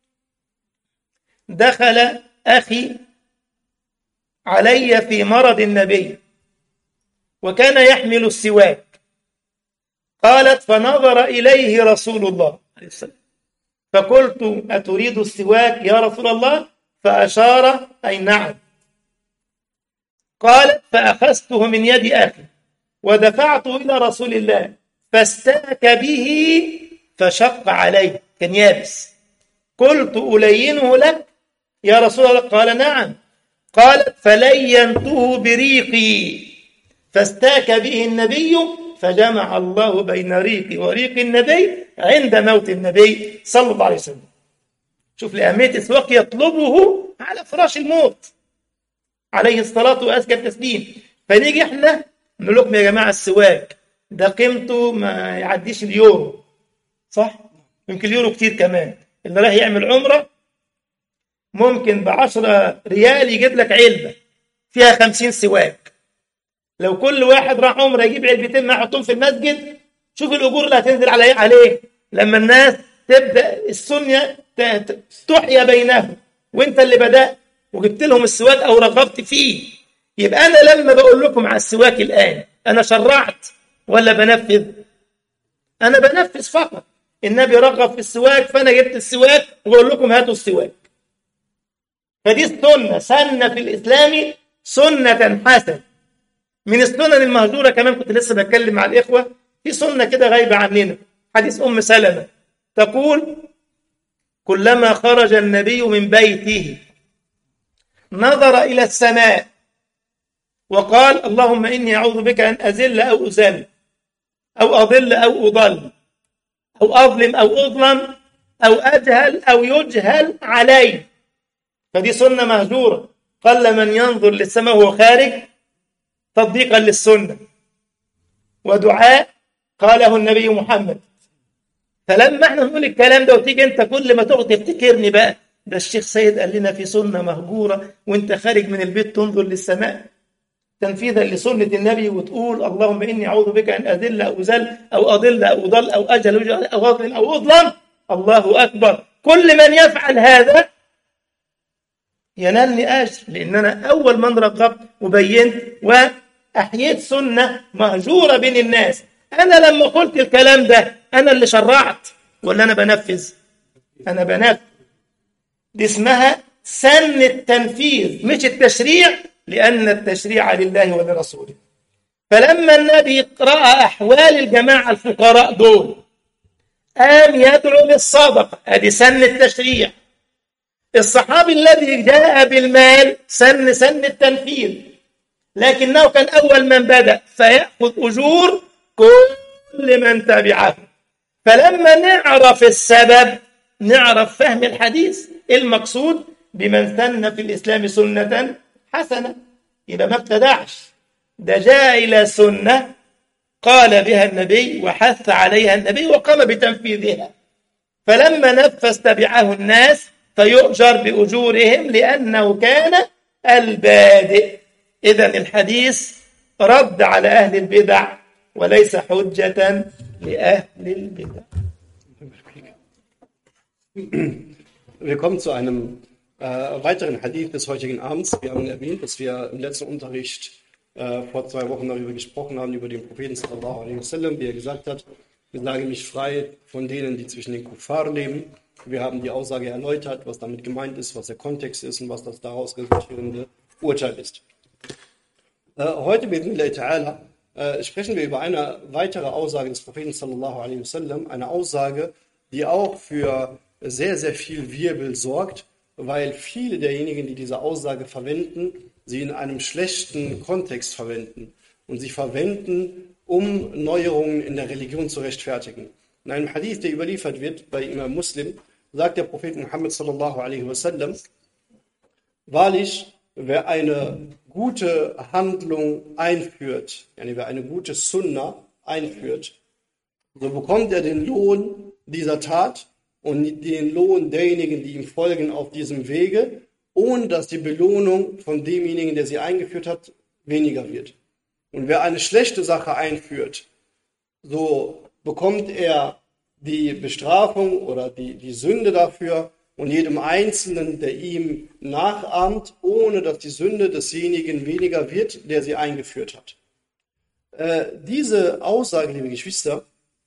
دخل أخي علي في مرض النبي وكان يحمل السواك. قالت فنظر إليه رسول الله عليه السلام فقلت أتريد السواك يا رسول الله؟ فأشار أي نعم. قالت فأخذته من يد أخي ودفعته إلى رسول الله فاستاك به فشق عليه، كان يابس. قلت ألينه لك يا رسول الله؟ قال نعم. قالت فلينته بريقي فاستاك به النبي فجمع الله بين ريقي وريق النبي عند موت النبي صلى الله عليه وسلم. شوف لأهمية السواك، يطلبه على فراش الموت عليه الصلاة وأزكى التسليم. فنيجي احنا نقول لكم يا جماعة السواك ده قيمته ما يعديش اليورو، صح؟ يمكن اليورو كتير كمان. اللي راح يعمل عمرة ممكن ب10 ريال يجيب لك علبة فيها 50 سواك. لو كل واحد راح عمرة يجيب علبتين ما يحطهم في المسجد، شوف الأجور اللي هتنزل عليه لما الناس تبدأ السنة تحيا بينهم. وانت اللي بدأت وجبت لهم السواك أو رغبت فيه. يبقى أنا لما بقول لكم على السواك الآن أنا شرعت ولا بنفذ؟ أنا بنفذ فقط. النبي رغب في السواك فأنا جبت السواك وبقول لكم هاتوا السواك. فدي السنة، سنة في الإسلام سنة حسنة. من السنن المهجورة كمان كنت لسه بتكلم مع الإخوة في سنة كده غايبة عننا. حديث أم سلمة تقول كلما خرج النبي من بيته نظر إلى السماء وقال اللهم إني أعوذ بك أن أزل أو أزل أو أضل أو أضل أو أظلم أو أظلم أو أجهل أو يجهل علي. فدي سنة مهجورة، قل من ينظر للسماء وهو خارج تطبيقا للسنة، ودعاء قاله النبي محمد. فلما احنا نقول الكلام ده وتيجي انت كل ما تقعد تفتكرني بقى ده الشيخ سيد قال لنا في سنة مهجورة وانت خارج من البيت تنظر للسماء تنفيذا لسنة النبي وتقول اللهم إني أعوذ بك أن أذل أو أزل أو أضل أو أضل أو أجل أو أظلم أو أظلم. الله أكبر. كل من يفعل هذا ينالني أجر، لأن أنا أول من رغبت وبينت وأحييت سنة مهجورة بين الناس. أنا لما قلت الكلام ده أنا اللي شرعت ولا أنا بنفذ؟ أنا بنفذ. دي اسمها سن التنفيذ مش التشريع، لأن التشريع لله ولرسوله. فلما النبي رأى أحوال الجماعة الفقراء دول قام يدعو للصدقة، هذه سن التشريع. الصحابي الذي جاء بالمال سن التنفيذ، لكنه كان أول من بدأ فيأخذ أجور كل من تبعه. فلما نعرف السبب نعرف فهم الحديث. المقصود بمن سن في الإسلام سنة حسنة، يبقى ما ابتدعش، ده جاء إلى سنة قال بها النبي وحث عليها النبي وقام بتنفيذها، فلما نفذ تبعه الناس فيؤجر بأجورهم لأنه كان البادئ. إذن الحديث رد على أهل البدع وليس حجة لأهل البدع. Wir kommen zu einem weiteren Hadith des heutigen Abends. Wir haben erwähnt, dass wir im letzten Unterricht vor 2 Wochen darüber gesprochen haben, über den Propheten sallallahu alaihi wasallam, wie er gesagt hat, ich sage mich frei von denen, die zwischen den Kuffar leben. Wir haben die Aussage erläutert, was damit gemeint ist, was der Kontext ist und was das daraus resultierende Urteil ist. Heute sprechen wir über eine weitere Aussage des Propheten sallallahu alaihi wasallam, eine Aussage, die auch für sehr, sehr viel Wirbel sorgt, weil viele derjenigen, die diese Aussage verwenden, sie in einem schlechten Kontext verwenden und sie verwenden, um Neuerungen in der Religion zu rechtfertigen. In einem Hadith, der überliefert wird bei Imam Muslim, sagt der Prophet Muhammad sallallahu alaihi wasallam: Wahrlich, wer eine gute Handlung einführt, wer eine gute Sunna einführt, so bekommt er den Lohn dieser Tat und den Lohn derjenigen, die ihm folgen auf diesem Wege, ohne dass die Belohnung von demjenigen, der sie eingeführt hat, weniger wird. Und wer eine schlechte Sache einführt, so bekommt er die Bestrafung oder die Sünde dafür und jedem Einzelnen, der ihm nachahmt, ohne dass die Sünde desjenigen weniger wird, der sie eingeführt hat. Diese Aussage, liebe Geschwister,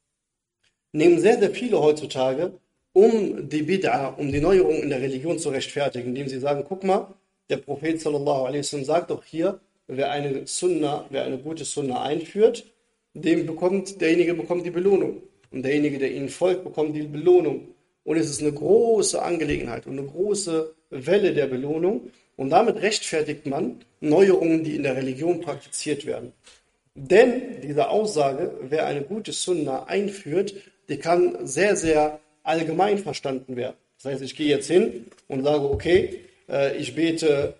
nehmen sehr, sehr viele heutzutage, um die Bid'a, um die Neuerung in der Religion zu rechtfertigen, indem sie sagen, guck mal, der Prophet sallallahu alaihi wasallam sagt doch hier, wer eine gute Sunna einführt, derjenige bekommt die Belohnung. Und derjenige, der ihnen folgt, bekommt die Belohnung. Und es ist eine große Angelegenheit und eine große Welle der Belohnung. Und damit rechtfertigt man Neuerungen, die in der Religion praktiziert werden. Denn diese Aussage, wer eine gute Sunna einführt, die kann sehr, sehr allgemein verstanden werden. Das heißt, ich gehe jetzt hin und sage, okay, ich bete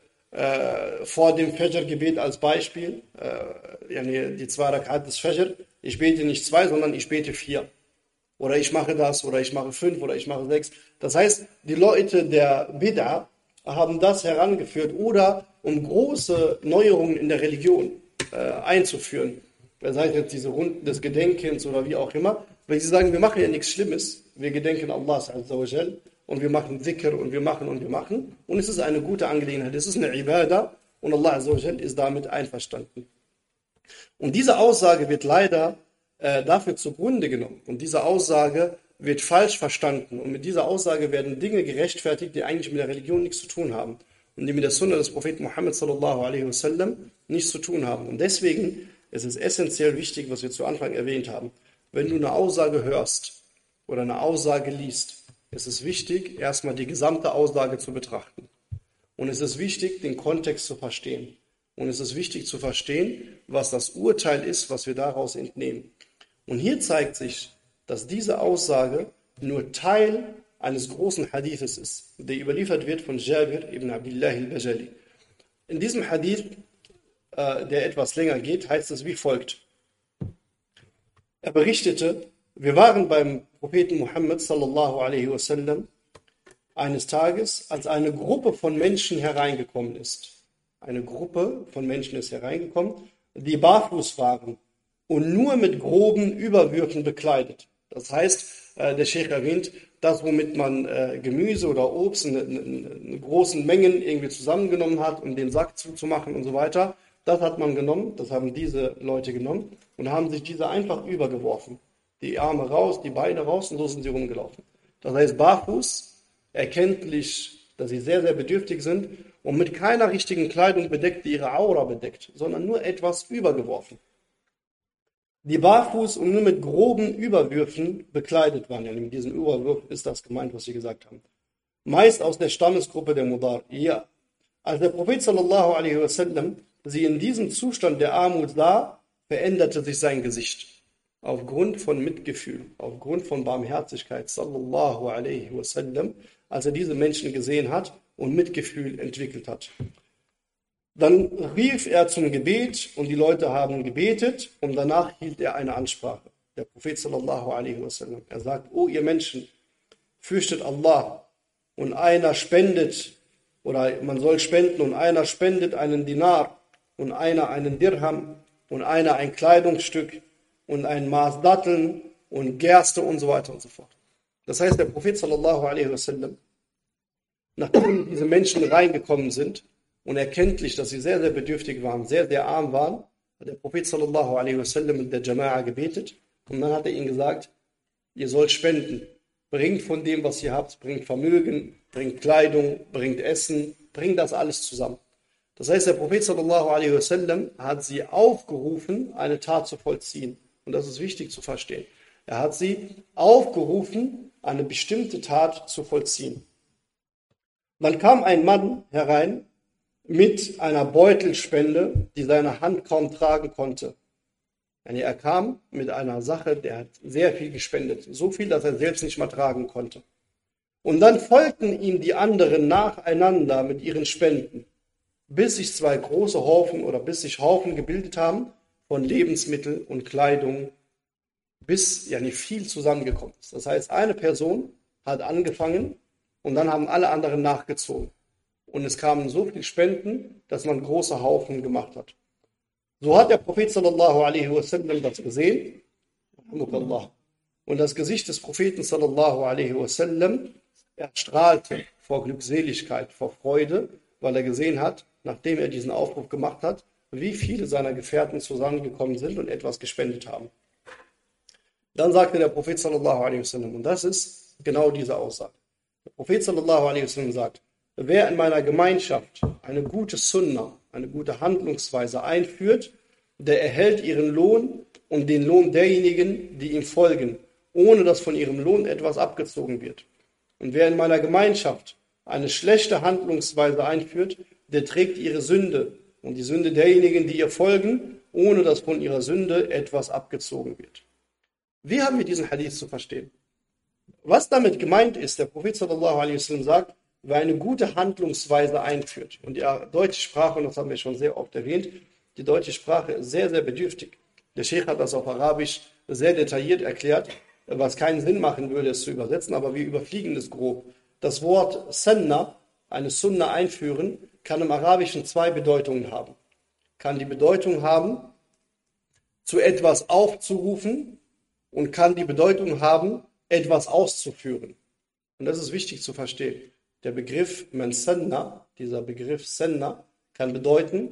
vor dem Fajr-Gebet als Beispiel, die 2 Rakat des Fajr, ich bete nicht 2, sondern ich bete 4. Oder ich mache das, oder ich mache 5, oder ich mache 6. Das heißt, die Leute der Bid'a haben das herangeführt, oder um große Neuerungen in der Religion einzuführen. Das heißt jetzt diese Runden des Gedenkens oder wie auch immer, weil sie sagen, wir machen ja nichts Schlimmes, wir gedenken Allah azza wa jal und wir machen Dhikr und wir machen und es ist eine gute Angelegenheit, es ist eine Ibadah und Allah azza wa jal ist damit einverstanden. Und diese Aussage wird leider dafür zugrunde genommen und diese Aussage wird falsch verstanden und mit dieser Aussage werden Dinge gerechtfertigt, die eigentlich mit der Religion nichts zu tun haben und die mit der Sunna des Propheten Muhammad sallallahu alaihi wasallam nichts zu tun haben. Und deswegen ist es essentiell wichtig, was wir zu Anfang erwähnt haben. Wenn du eine Aussage hörst oder eine Aussage liest, ist es wichtig, erstmal die gesamte Aussage zu betrachten. Und es ist wichtig, den Kontext zu verstehen. Und es ist wichtig zu verstehen, was das Urteil ist, was wir daraus entnehmen. Und hier zeigt sich, dass diese Aussage nur Teil eines großen Hadithes ist, der überliefert wird von Jabir ibn Abdullah al-Bajali. In diesem Hadith, der etwas länger geht, heißt es wie folgt. Er berichtete, wir waren beim Propheten Muhammad sallallahu alaihi wasallam eines Tages, als eine Gruppe von Menschen hereingekommen ist. Eine Gruppe von Menschen ist hereingekommen, die barfuß waren und nur mit groben Überwürfen bekleidet. Das heißt, der Sheikh erwähnt, das, womit man Gemüse oder Obst in großen Mengen irgendwie zusammengenommen hat, um den Sack zuzumachen und so weiter, das hat man genommen, das haben diese Leute genommen und haben sich diese einfach übergeworfen. Die Arme raus, die Beine raus und so sind sie rumgelaufen. Das heißt, barfuß, erkenntlich, dass sie sehr, sehr bedürftig sind und mit keiner richtigen Kleidung bedeckt, die ihre Aura bedeckt, sondern nur etwas übergeworfen. Die barfuß und nur mit groben Überwürfen bekleidet waren. Ja, mit diesen Überwürfen ist das gemeint, was sie gesagt haben. Meist aus der Stammesgruppe der Mudar. Ja. Als der Prophet sallallahu alaihi wasallam sie in diesem Zustand der Armut sah, veränderte sich sein Gesicht. aufgrund von Mitgefühl, aufgrund von Barmherzigkeit, sallallahu alaihi wasallam, als er diese Menschen gesehen hat und Mitgefühl entwickelt hat. Dann rief er zum Gebet und die Leute haben gebetet und danach hielt er eine Ansprache. Der Prophet sallallahu alaihi wasallam, er sagt, o ihr Menschen, fürchtet Allah und einer spendet oder man soll spenden und einer spendet einen Dinar und einer einen Dirham und einer ein Kleidungsstück und ein Maß Datteln und Gerste und so weiter und so fort. Das heißt, der Prophet sallallahu alaihi wasallam, nachdem diese Menschen reingekommen sind und erkenntlich, dass sie sehr, sehr bedürftig waren, sehr, sehr arm waren, hat der Prophet sallallahu alaihi wasallam mit der Jama'a gebetet und dann hat er ihnen gesagt, ihr sollt spenden. Bringt von dem, was ihr habt, bringt Vermögen, bringt Kleidung, bringt Essen, bringt das alles zusammen. Das heißt, der Prophet sallallahu alaihi wasallam hat sie aufgerufen, eine Tat zu vollziehen. Und das ist wichtig zu verstehen. Er hat sie aufgerufen, eine bestimmte Tat zu vollziehen. Dann kam ein Mann herein mit einer Beutelspende, die seine Hand kaum tragen konnte. Er kam mit einer Sache, der hat sehr viel gespendet. So viel, dass er selbst nicht mal tragen konnte. Und dann folgten ihm die anderen nacheinander mit ihren Spenden, bis sich zwei große Haufen oder bis sich Haufen gebildet haben von Lebensmitteln und Kleidung, bis ja nicht viel zusammengekommen ist. Das heißt, eine Person hat angefangen und dann haben alle anderen nachgezogen. Und es kamen so viele Spenden, dass man große Haufen gemacht hat. So hat der Prophet sallallahu alaihi wasallam das gesehen. Und das Gesicht des Propheten sallallahu alaihi wasallam erstrahlte vor Glückseligkeit, vor Freude, weil er gesehen hat, nachdem er diesen Aufruf gemacht hat, wie viele seiner Gefährten zusammengekommen sind und etwas gespendet haben. Dann sagte der Prophet sallallahu alaihi wasallam, und das ist genau diese Aussage. Der Prophet sallallahu alaihi wasallam sagt, wer in meiner Gemeinschaft eine gute Sunna, eine gute Handlungsweise einführt, der erhält ihren Lohn und den Lohn derjenigen, die ihm folgen, ohne dass von ihrem Lohn etwas abgezogen wird. Und wer in meiner Gemeinschaft eine schlechte Handlungsweise einführt, der trägt ihre Sünde und die Sünde derjenigen, die ihr folgen, ohne dass von ihrer Sünde etwas abgezogen wird. Wie haben wir diesen Hadith zu verstehen? Was damit gemeint ist, der Prophet sallallahu alaihi wasallam sagt, wer eine gute Handlungsweise einführt. Und die deutsche Sprache, und das haben wir schon sehr oft erwähnt, die deutsche Sprache ist sehr, sehr bedürftig. Der Sheikh hat das auf Arabisch sehr detailliert erklärt, was keinen Sinn machen würde, es zu übersetzen, aber wir überfliegen es grob. Das Wort Sanna, eine Sunna einführen, kann im Arabischen zwei Bedeutungen haben. Kann die Bedeutung haben, zu etwas aufzurufen und kann die Bedeutung haben, etwas auszuführen. Und das ist wichtig zu verstehen. Der Begriff Sanna, dieser Begriff Sanna, kann bedeuten,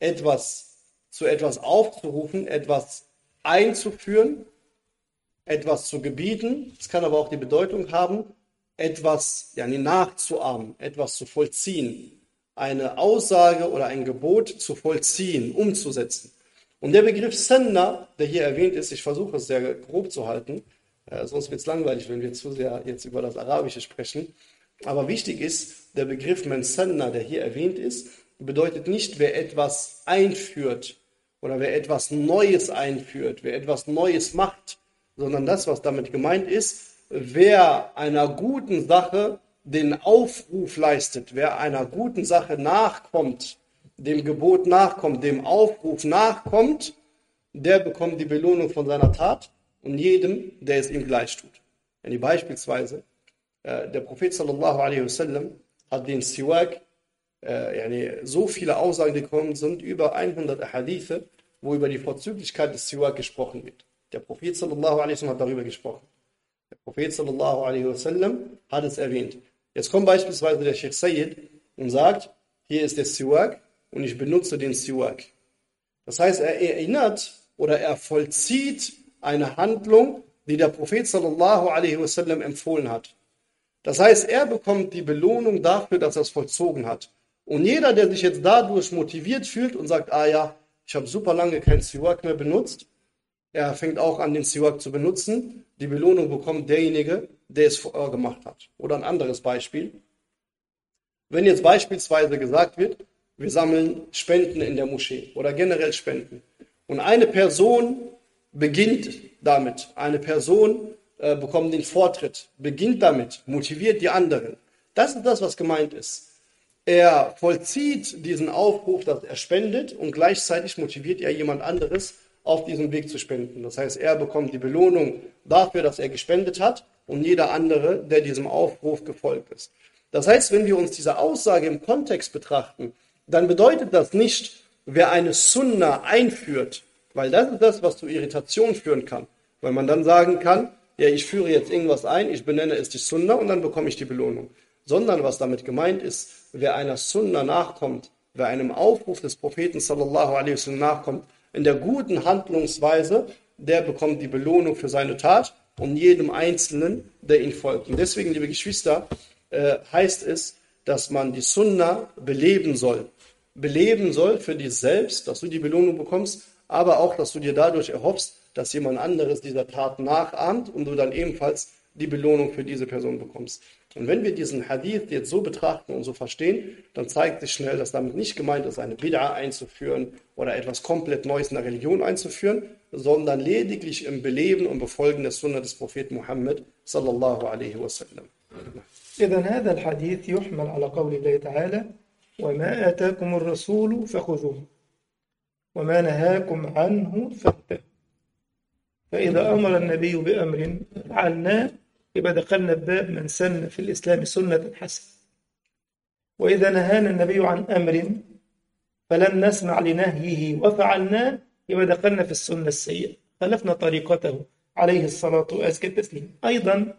zu etwas aufzurufen, etwas einzuführen, etwas zu gebieten. Es kann aber auch die Bedeutung haben, etwas nachzuahmen, etwas zu vollziehen, eine Aussage oder ein Gebot zu vollziehen, umzusetzen. Und der Begriff Sanna, der hier erwähnt ist, ich versuche es sehr grob zu halten, sonst wird es langweilig, wenn wir zu sehr jetzt über das Arabische sprechen. Aber wichtig ist, der Begriff Sanna, der hier erwähnt ist, bedeutet nicht, wer etwas einführt oder wer etwas Neues einführt, wer etwas Neues macht, sondern das, was damit gemeint ist, wer einer guten Sache den Aufruf leistet, wer einer guten Sache nachkommt, dem Gebot nachkommt, dem Aufruf nachkommt, der bekommt die Belohnung von seiner Tat und jedem, der es ihm gleich tut. Wenn ihr beispielsweise der Prophet sallallahu alaihi wasallam hat den Siwak, so viele Aussagen gekommen sind, über 100 Hadithe, wo über die Vorzüglichkeit des Siwak gesprochen wird. Der Prophet sallallahu alaihi wasallam hat darüber gesprochen. Der Prophet sallallahu alaihi wasallam hat es erwähnt. Jetzt kommt beispielsweise der Sheikh Sayyid und sagt, hier ist der Siwak und ich benutze den Siwak. Das heißt, er erinnert oder er vollzieht eine Handlung, die der Prophet sallallahu alaihi wasallam empfohlen hat. Das heißt, er bekommt die Belohnung dafür, dass er es vollzogen hat. Und jeder, der sich jetzt dadurch motiviert fühlt und sagt, ich habe super lange keinen Siwak mehr benutzt, er fängt auch an, den Siwak zu benutzen, die Belohnung bekommt derjenige, der es vorher gemacht hat. Oder ein anderes Beispiel. Wenn jetzt beispielsweise gesagt wird, wir sammeln Spenden in der Moschee oder generell Spenden und eine Person beginnt damit. Eine Person bekommt den Vortritt, beginnt damit, motiviert die anderen. Das ist das, was gemeint ist. Er vollzieht diesen Aufruf, dass er spendet und gleichzeitig motiviert er jemand anderes, auf diesem Weg zu spenden. Das heißt, er bekommt die Belohnung dafür, dass er gespendet hat und jeder andere, der diesem Aufruf gefolgt ist. Das heißt, wenn wir uns diese Aussage im Kontext betrachten, dann bedeutet das nicht, wer eine Sunna einführt, weil das ist das, was zu Irritation führen kann. Weil man dann sagen kann, ja, ich führe jetzt irgendwas ein, ich benenne es die Sunna und dann bekomme ich die Belohnung. Sondern was damit gemeint ist, wer einer Sunna nachkommt, wer einem Aufruf des Propheten sallallahu alaihi wasallam nachkommt, in der guten Handlungsweise, der bekommt die Belohnung für seine Tat und jedem Einzelnen, der ihn folgt. Und deswegen, liebe Geschwister, heißt es, dass man die Sunna beleben soll. Beleben soll für dich selbst, dass du die Belohnung bekommst, aber auch, dass du dir dadurch erhoffst, dass jemand anderes dieser Tat nachahmt und du dann ebenfalls die Belohnung für diese Person bekommst. Und wenn wir diesen Hadith jetzt so betrachten und so verstehen, dann zeigt sich schnell, dass damit nicht gemeint ist, eine Bid'a einzuführen oder etwas komplett Neues in der Religion einzuführen, sondern lediglich im Beleben und Befolgen der Sunna des Propheten Muhammad sallallahu alaihi wasallam. إذن هذا الحديث يحمل على قول الله تعالى: وما آتاكم الرسول فخذوه وما نهاكم عنه فانتهوا. فإذا أمر النبي بأمر فعلناه يبقى دخلنا بباب من سن في الإسلام سنة حسنة. وإذا نهانا النبي عن أمر فلم نسمع لنهيه وفعلناه يبقى دخلنا في السنة السيئة، خلفنا طريقته عليه الصلاة وأزكى التسليم. أيضا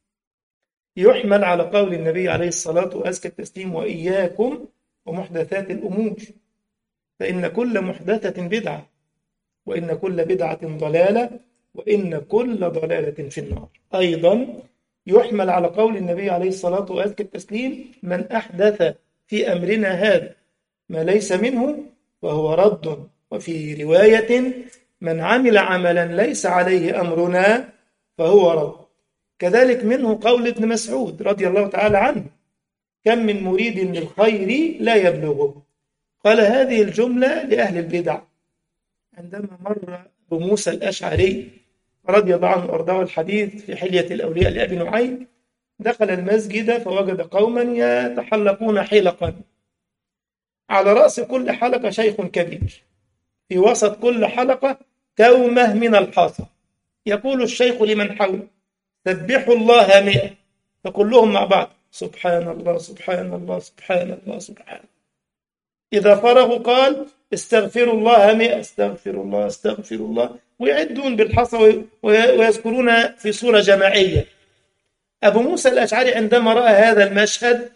يحمل على قول النبي عليه الصلاة وأزكى التسليم: وإياكم ومحدثات الأمور فإن كل محدثة بدعة وإن كل بدعة ضلالة وإن كل ضلالة في النار. أيضا يحمل على قول النبي عليه الصلاة وأزكى التسليم: من أحدث في أمرنا هذا ما ليس منه فهو رد. وفي رواية: من عمل عملا ليس عليه أمرنا فهو رد. كذلك منه قول ابن مسعود رضي الله تعالى عنه: كم من مريد للخير لا يبلغه. قال هذه الجملة لأهل البدع عندما مر أبو موسى الأشعري رضي الله عنه وأرضاه الحديث في حلية الأولياء لأبي نعيم، دخل المسجد فوجد قوما يتحلقون حلقا، على رأس كل حلقة شيخ كبير، في وسط كل حلقة كومة من الحصى، يقول الشيخ لمن حوله: سبحوا الله 100، فكلهم مع بعض: سبحان الله سبحان الله سبحان الله سبحان الله. إذا فرغوا قال: استغفروا الله 100، استغفر الله استغفر الله، ويعدون بالحصى ويذكرون في صورة جماعية. أبو موسى الأشعري عندما رأى هذا المشهد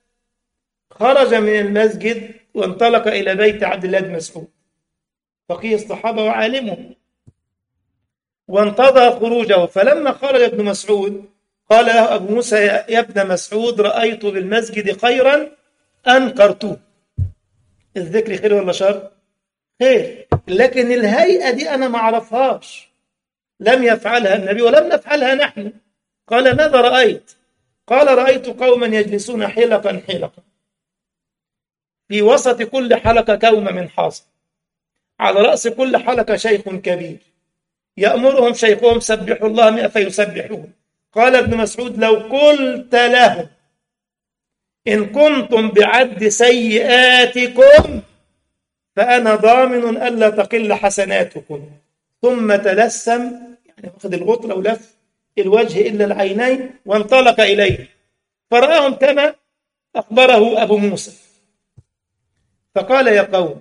خرج من المسجد وانطلق إلى بيت عبد الله بن مسعود فقيه الصحابة وعالمهم، وانتظر خروجه. فلما خرج ابن مسعود قال له أبو موسى: يا ابن مسعود، رأيت بالمسجد خيرا أنكرته. الذكر خير ولا شر؟ خير، لكن الهيئة دي أنا ما أعرفهاش، لم يفعلها النبي ولم نفعلها نحن. قال: ماذا رأيت؟ قال: رأيت قوما يجلسون حلقا حلقا، في وسط كل حلقة كومة من حاصى، على رأس كل حلقة شيخ كبير، يأمرهم شيخهم: سبحوا الله 100، فيسبحون. قال ابن مسعود: لو قلت لهم إن كنتم بعد سيئاتكم فأنا ضامن ألا تقل حسناتكم. ثم تلسم، يعني أخذ الغطرة ولف الوجه إلا العينين وانطلق إليه، فرآهم كما أخبره أبو موسى، فقال: يا قوم،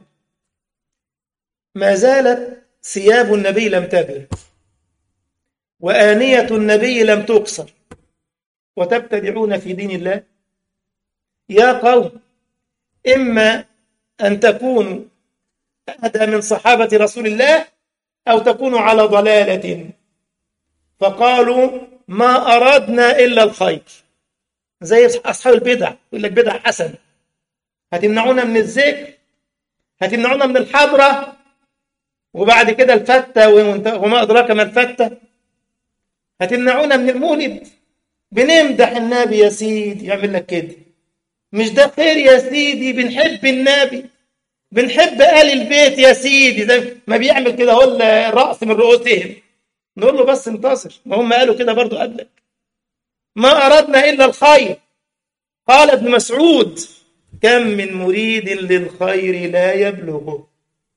ما زالت ثياب النبي لم تبل وآنية النبي لم تكسر وتبتدعون في دين الله. يا قوم، إما أن تكونوا أهدى من صحابة رسول الله أو تكونوا على ضلالة. فقالوا: ما أردنا إلا الخير. زي أصحاب البدع، يقول لك بدع حسنة، هتمنعونا من الذكر، هتمنعونا من الحضرة، وبعد كده الفتة وما أدراك ما الفتة، هتمنعونا من المولد، بنمدح النبي يا سيدي. يعمل لك كده، مش ده خير يا سيدي، بنحب النبي، بنحب آل البيت يا سيدي، زي ما بيعمل كده هو الرأس من رؤوسهم. نقول له بس انتصر، ما هم قالوا كده برضو قبلك. ما أردنا إلا الخير. قال ابن مسعود: كم من مريد للخير لا يبلغه.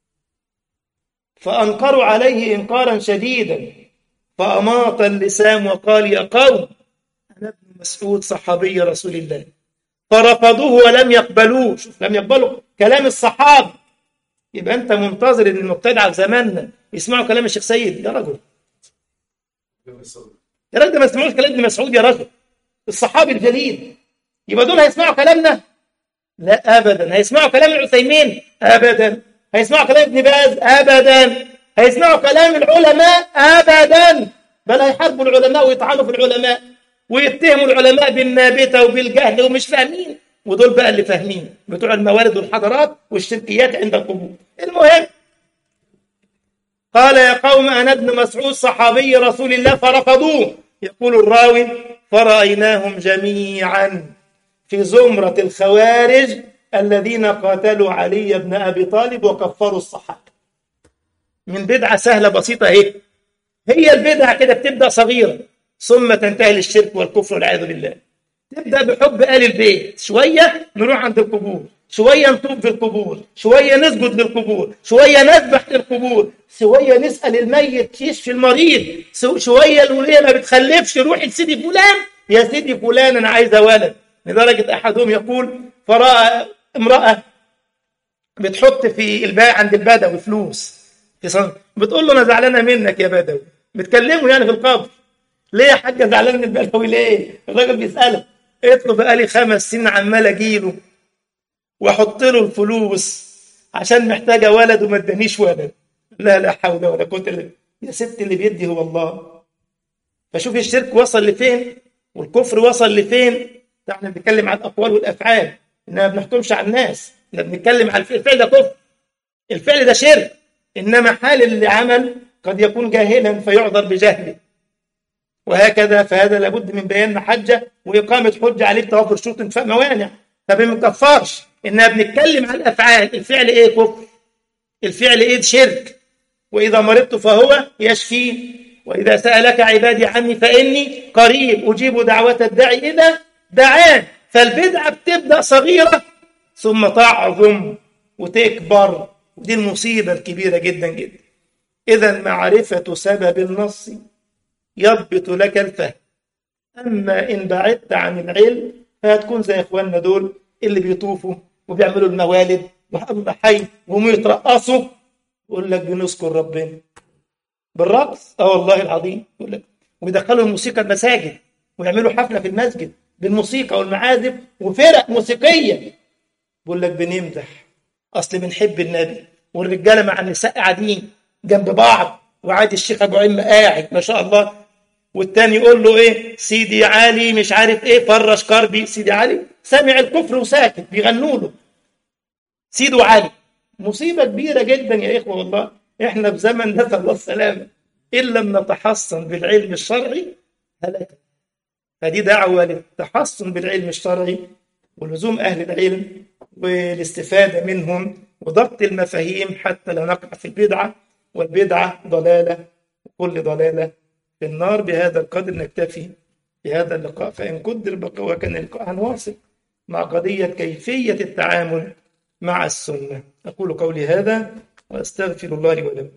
فأنكروا عليه إنكارا شديدا، فأماط اللسان وقال: يا قوم، أنا ابن مسعود صحابي رسول الله. فرفضوه ولم يقبلوه. شوف، لم يقبلوا كلام الصحابة. يبقى أنت منتظر إن المبتدعة في زماننا يسمعوا كلام الشيخ سيد؟ يا رجل، يا راجل، ده ما يسمعوش كلام ابن مسعود يا رجل، الصحابي الجليل. يبقى دول هيسمعوا كلامنا؟ لا أبدا. هيسمعوا كلام العثيمين؟ أبدا. هيسمعوا كلام ابن باز؟ أبدا. هيسمعوا كلام العلماء؟ أبدا. بل هيحاربوا العلماء ويطعنوا في العلماء ويتهموا العلماء بالنابتة وبالجهل ومش فاهمين. ودول بقى اللي فاهمين، بتوع الموالد والحضارات والشركيات عند القبور. المهم، قال: يا قوم، أنا ابن مسعود صحابي رسول الله. فرفضوه. يقول الراوي: فرأيناهم جميعا في زمرة الخوارج الذين قاتلوا علي بن أبي طالب وكفروا الصحابة. من بدعة سهلة بسيطة اهي. هي البدعة كده بتبدأ صغيرة ثم تنتهي للشرك والكفر والعياذ بالله. تبدأ بحب آل البيت، شوية نروح عند القبور، شوية نطوف في القبور، شوية نسجد للقبور، شوية نذبح للقبور، شوية نسأل الميت يشفي المريض، شوية الولية ما بتخلفش روح لسيدي فلان: يا سيدي فلان أنا عايزة ولد. لدرجة أحدهم يقول: فرأى امرأة بتحط في الباء عند البدوي فلوس في صنع، بتقول له: أنا زعلانة منك يا بدوي. بتكلمه يعني في القبر: ليه يا حاجة زعلان من البدوي ليه؟ الراجل بيسأله. قلت له: بقالي 5 سنين عمال أجيله وأحط له الفلوس عشان محتاجة ولد وما ادانيش ولد. لا حول ولا قوة إلا بالله. يا ست، اللي بيدي هو الله. فشوف الشرك وصل لفين والكفر وصل لفين. احنا بنتكلم عن الأقوال والأفعال، إنما ما بنحكمش على الناس. احنا بنتكلم عن الفعل ده كفر، الفعل ده شرك. إنما حال اللي عمل قد يكون جاهلا فيعذر بجهله، وهكذا. فهذا لابد من بيان محجة وإقامة حجة عليه بتوفر شروط انتفاء موانع. فما بنكفرش، إننا بنتكلم عن الأفعال. الفعل إيه؟ كفر. الفعل إيه؟ شرك. وإذا مرضت فهو يشفين، وإذا سألك عبادي عني فإني قريب أجيب دعوة الداعي إذا دعان. فالبدعة بتبدأ صغيرة ثم تعظم وتكبر، ودي المصيبة الكبيرة جدا جدا. إذا معرفة سبب النص يضبط لك الفهم. أما إن بعدت عن العلم فهتكون زي إخواننا دول اللي بيطوفوا وبيعملوا الموالد والله حي وهم يترقصوا، يقول لك بنذكر ربنا بالرقص. والله العظيم يقول لك. ويدخلوا الموسيقى المساجد ويعملوا حفلة في المسجد بالموسيقى والمعازف وفرق موسيقية. يقول لك بنمدح، أصل بنحب النبي. والرجالة مع النساء قاعدين جنب بعض، وعادي الشيخ أبو عم قاعد ما شاء الله، والتاني يقول له ايه؟ سيدي علي مش عارف ايه، فرش كربي. سيدي علي سامع الكفر وساكت، بيغنوا له سيدو علي. مصيبة كبيرة جدا يا إخوة والله. إحنا في زمن نسأل الله السلامة، إن لم نتحصن بالعلم الشرعي هلك. فدي دعوة للتحصن بالعلم الشرعي ولزوم أهل العلم والاستفادة منهم وضبط المفاهيم حتى لا نقع في البدعة، والبدعة ضلالة وكل ضلالة في النار. بهذا القدر نكتفي في هذا اللقاء، فإن قدر بقى وكان اللقاء هنواصل مع قضية كيفية التعامل مع السنة. أقول قولي هذا وأستغفر الله لي ولكم.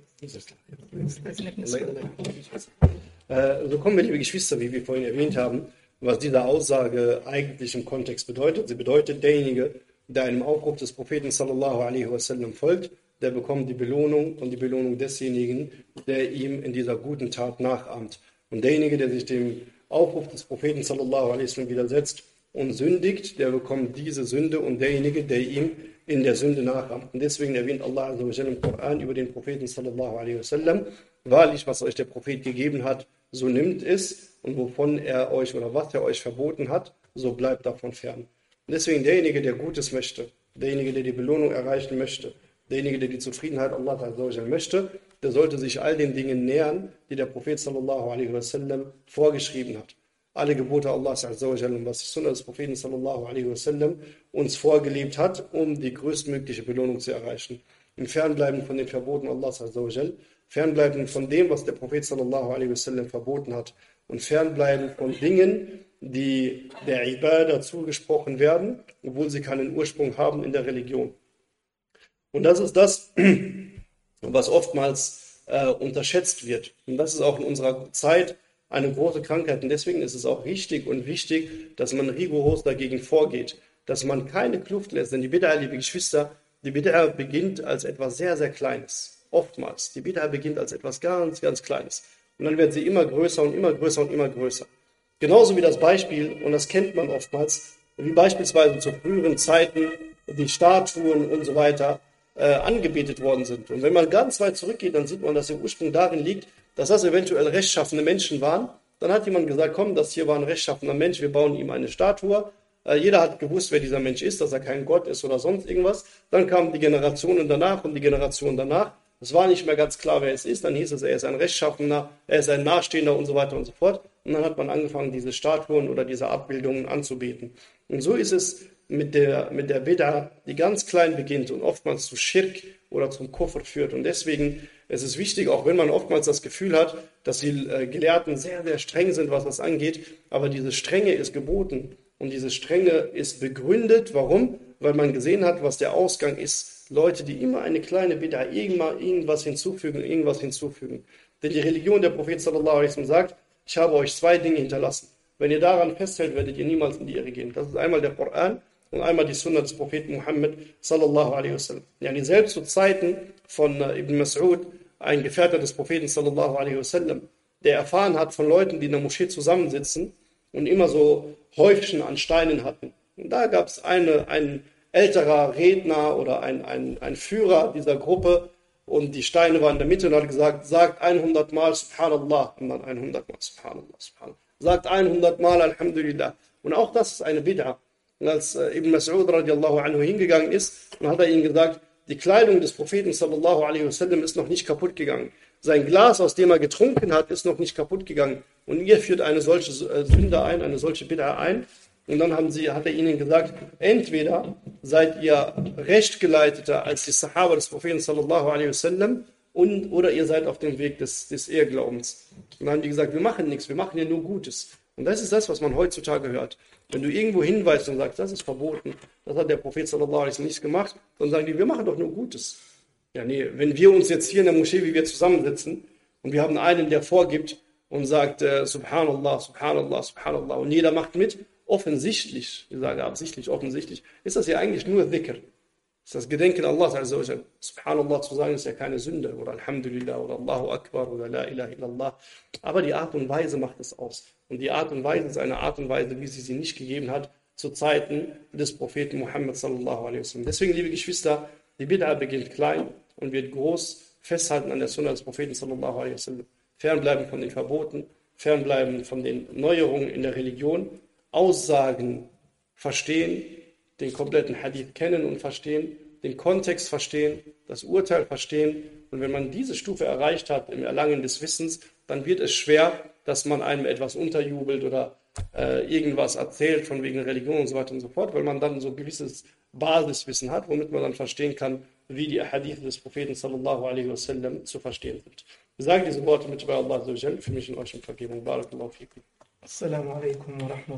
So kommen wir, liebe Geschwister, wie wir vorhin erwähnt haben, was diese Aussage eigentlich im Kontext bedeutet. Sie bedeutet, derjenige, der einem Aufruf des Propheten sallallahu alaihi wasallam folgt, der bekommt die Belohnung und die Belohnung desjenigen, der ihm in dieser guten Tat nachahmt. Und derjenige, der sich dem Aufruf des Propheten sallallahu alaihi wasallam widersetzt und sündigt, der bekommt diese Sünde und derjenige, der ihm in der Sünde nachahmt. Und deswegen erwähnt Allah azza wa jalla im Koran über den Propheten sallallahu alaihi wasallam: Wahrlich, was euch der Prophet gegeben hat, so nimmt es, und wovon er euch oder was er euch verboten hat, so bleibt davon fern. Und deswegen derjenige, der Gutes möchte, derjenige, der die Belohnung erreichen möchte, derjenige, der die Zufriedenheit Allah azza wa jalla möchte, der sollte sich all den Dingen nähern, die der Prophet sallallahu alaihi wasallam vorgeschrieben hat. alle Gebote Allahs Azza wa Jalla und was die Sunna des Propheten sallallahu alaihi wasallam uns vorgelebt hat, um die größtmögliche Belohnung zu erreichen. Im Fernbleiben von den Verboten Allahs Azza wa Jalla, fernbleiben von dem, was der Prophet sallallahu alaihi wasallam verboten hat und fernbleiben von Dingen, die der Ibadah zugesprochen werden, obwohl sie keinen Ursprung haben in der Religion. Und das ist das, was oftmals unterschätzt wird. Und das ist auch in unserer Zeit eine große Krankheit. Und deswegen ist es auch richtig und wichtig, dass man rigoros dagegen vorgeht, dass man keine Kluft lässt. Denn die Bid'a, liebe Geschwister, die Bid'a beginnt als etwas sehr, sehr Kleines. Oftmals. Die Bid'a beginnt als etwas ganz, ganz Kleines. Und dann wird sie immer größer und immer größer und immer größer. Genauso wie das Beispiel, und das kennt man oftmals, wie beispielsweise zu früheren Zeiten die Statuen und so weiter angebetet worden sind. Und wenn man ganz weit zurückgeht, dann sieht man, dass der Ursprung darin liegt, dass das eventuell rechtschaffene Menschen waren. Dann hat jemand gesagt, komm, das hier war ein rechtschaffener Mensch, wir bauen ihm eine Statue. Jeder hat gewusst, wer dieser Mensch ist, dass er kein Gott ist oder sonst irgendwas. Dann kamen die Generationen danach und die Generation danach. Es war nicht mehr ganz klar, wer es ist. Dann hieß es, er ist ein Rechtschaffener, er ist ein Nahestehender und so weiter und so fort. Und dann hat man angefangen, diese Statuen oder diese Abbildungen anzubeten. Und so ist es mit der Bid'a, die ganz klein beginnt und oftmals zu Schirk oder zum Kufr führt. Und deswegen ist es wichtig, auch wenn man oftmals das Gefühl hat, dass die Gelehrten sehr, sehr streng sind, was das angeht, aber diese Strenge ist geboten und diese Strenge ist begründet. Warum? Weil man gesehen hat, was der Ausgang ist. Leute, die immer eine kleine Bid'a, irgendwas hinzufügen. Denn die Religion der Prophet sallallahu alaihi wasallam sagt, ich habe euch zwei Dinge hinterlassen. Wenn ihr daran festhält, werdet ihr niemals in die Irre gehen. Das ist einmal der Koran und einmal die Sunna des Propheten Muhammad sallallahu alaihi wasallam. Yani selbst zu Zeiten von Ibn Mas'ud, ein Gefährter des Propheten sallallahu alaihi wasallam, der erfahren hat von Leuten, die in der Moschee zusammensitzen und immer so Häufchen an Steinen hatten. Und da gab es ein älterer Redner oder ein Führer dieser Gruppe und die Steine waren in der Mitte und hat gesagt, sagt 100 Mal Subhanallah und dann 100 Mal Subhanallah, Subhanallah. Sagt 100 Mal Alhamdulillah. Und auch das ist eine Bid'a. Und als Ibn Mas'ud radiallahu anhu hingegangen ist, dann hat er ihnen gesagt, die Kleidung des Propheten sallallahu alaihi wasallam ist noch nicht kaputt gegangen. Sein Glas, aus dem er getrunken hat, ist noch nicht kaputt gegangen. Und ihr führt eine solche Sünde ein, eine solche Bid'a ein. Und dann hat er ihnen gesagt, entweder seid ihr rechtgeleiteter als die Sahaba des Propheten sallallahu alaihi wasallam oder ihr seid auf dem Weg des Irrglaubens. Und dann haben die gesagt, wir machen nichts, wir machen ja nur Gutes. Und das ist das, was man heutzutage hört. Wenn du irgendwo hinweist und sagst, das ist verboten, das hat der Prophet sallallahu alaihi wasallam nicht gemacht, dann sagen die, wir machen doch nur Gutes. Ja, nee, wenn wir uns jetzt hier in der Moschee, wie wir zusammensitzen, und wir haben einen, der vorgibt und sagt, Subhanallah, Subhanallah, Subhanallah, und jeder macht mit, offensichtlich, ich sage absichtlich, offensichtlich, ist das ja eigentlich nur Dhikr. Ist das Gedenken Allahs, also Subhanallah zu sagen, ist ja keine Sünde, oder Alhamdulillah, oder Allahu Akbar, oder La ilaha illallah. Aber die Art und Weise macht es aus. Und die Art und Weise ist eine Art und Weise, wie sie nicht gegeben hat, zu Zeiten des Propheten Muhammad sallallahu alaihi wasallam. Deswegen, liebe Geschwister, die Bid'a beginnt klein und wird groß, festhalten an der Sunna des Propheten sallallahu alaihi wasallam. Fernbleiben von den Verboten, fernbleiben von den Neuerungen in der Religion, Aussagen verstehen, den kompletten Hadith kennen und verstehen, den Kontext verstehen, das Urteil verstehen. Und wenn man diese Stufe erreicht hat im Erlangen des Wissens, dann wird es schwer, dass man einem etwas unterjubelt oder irgendwas erzählt von wegen Religion und so weiter und so fort, weil man dann so ein gewisses Basiswissen hat, womit man dann verstehen kann, wie die Hadith des Propheten sallallahu alaihi wasallam zu verstehen sind. Ich sage diese Worte mit bei Allah für mich und euch in Vergebung. Barakallahu fikum. Assalamu alaikum wa rahmatullahi.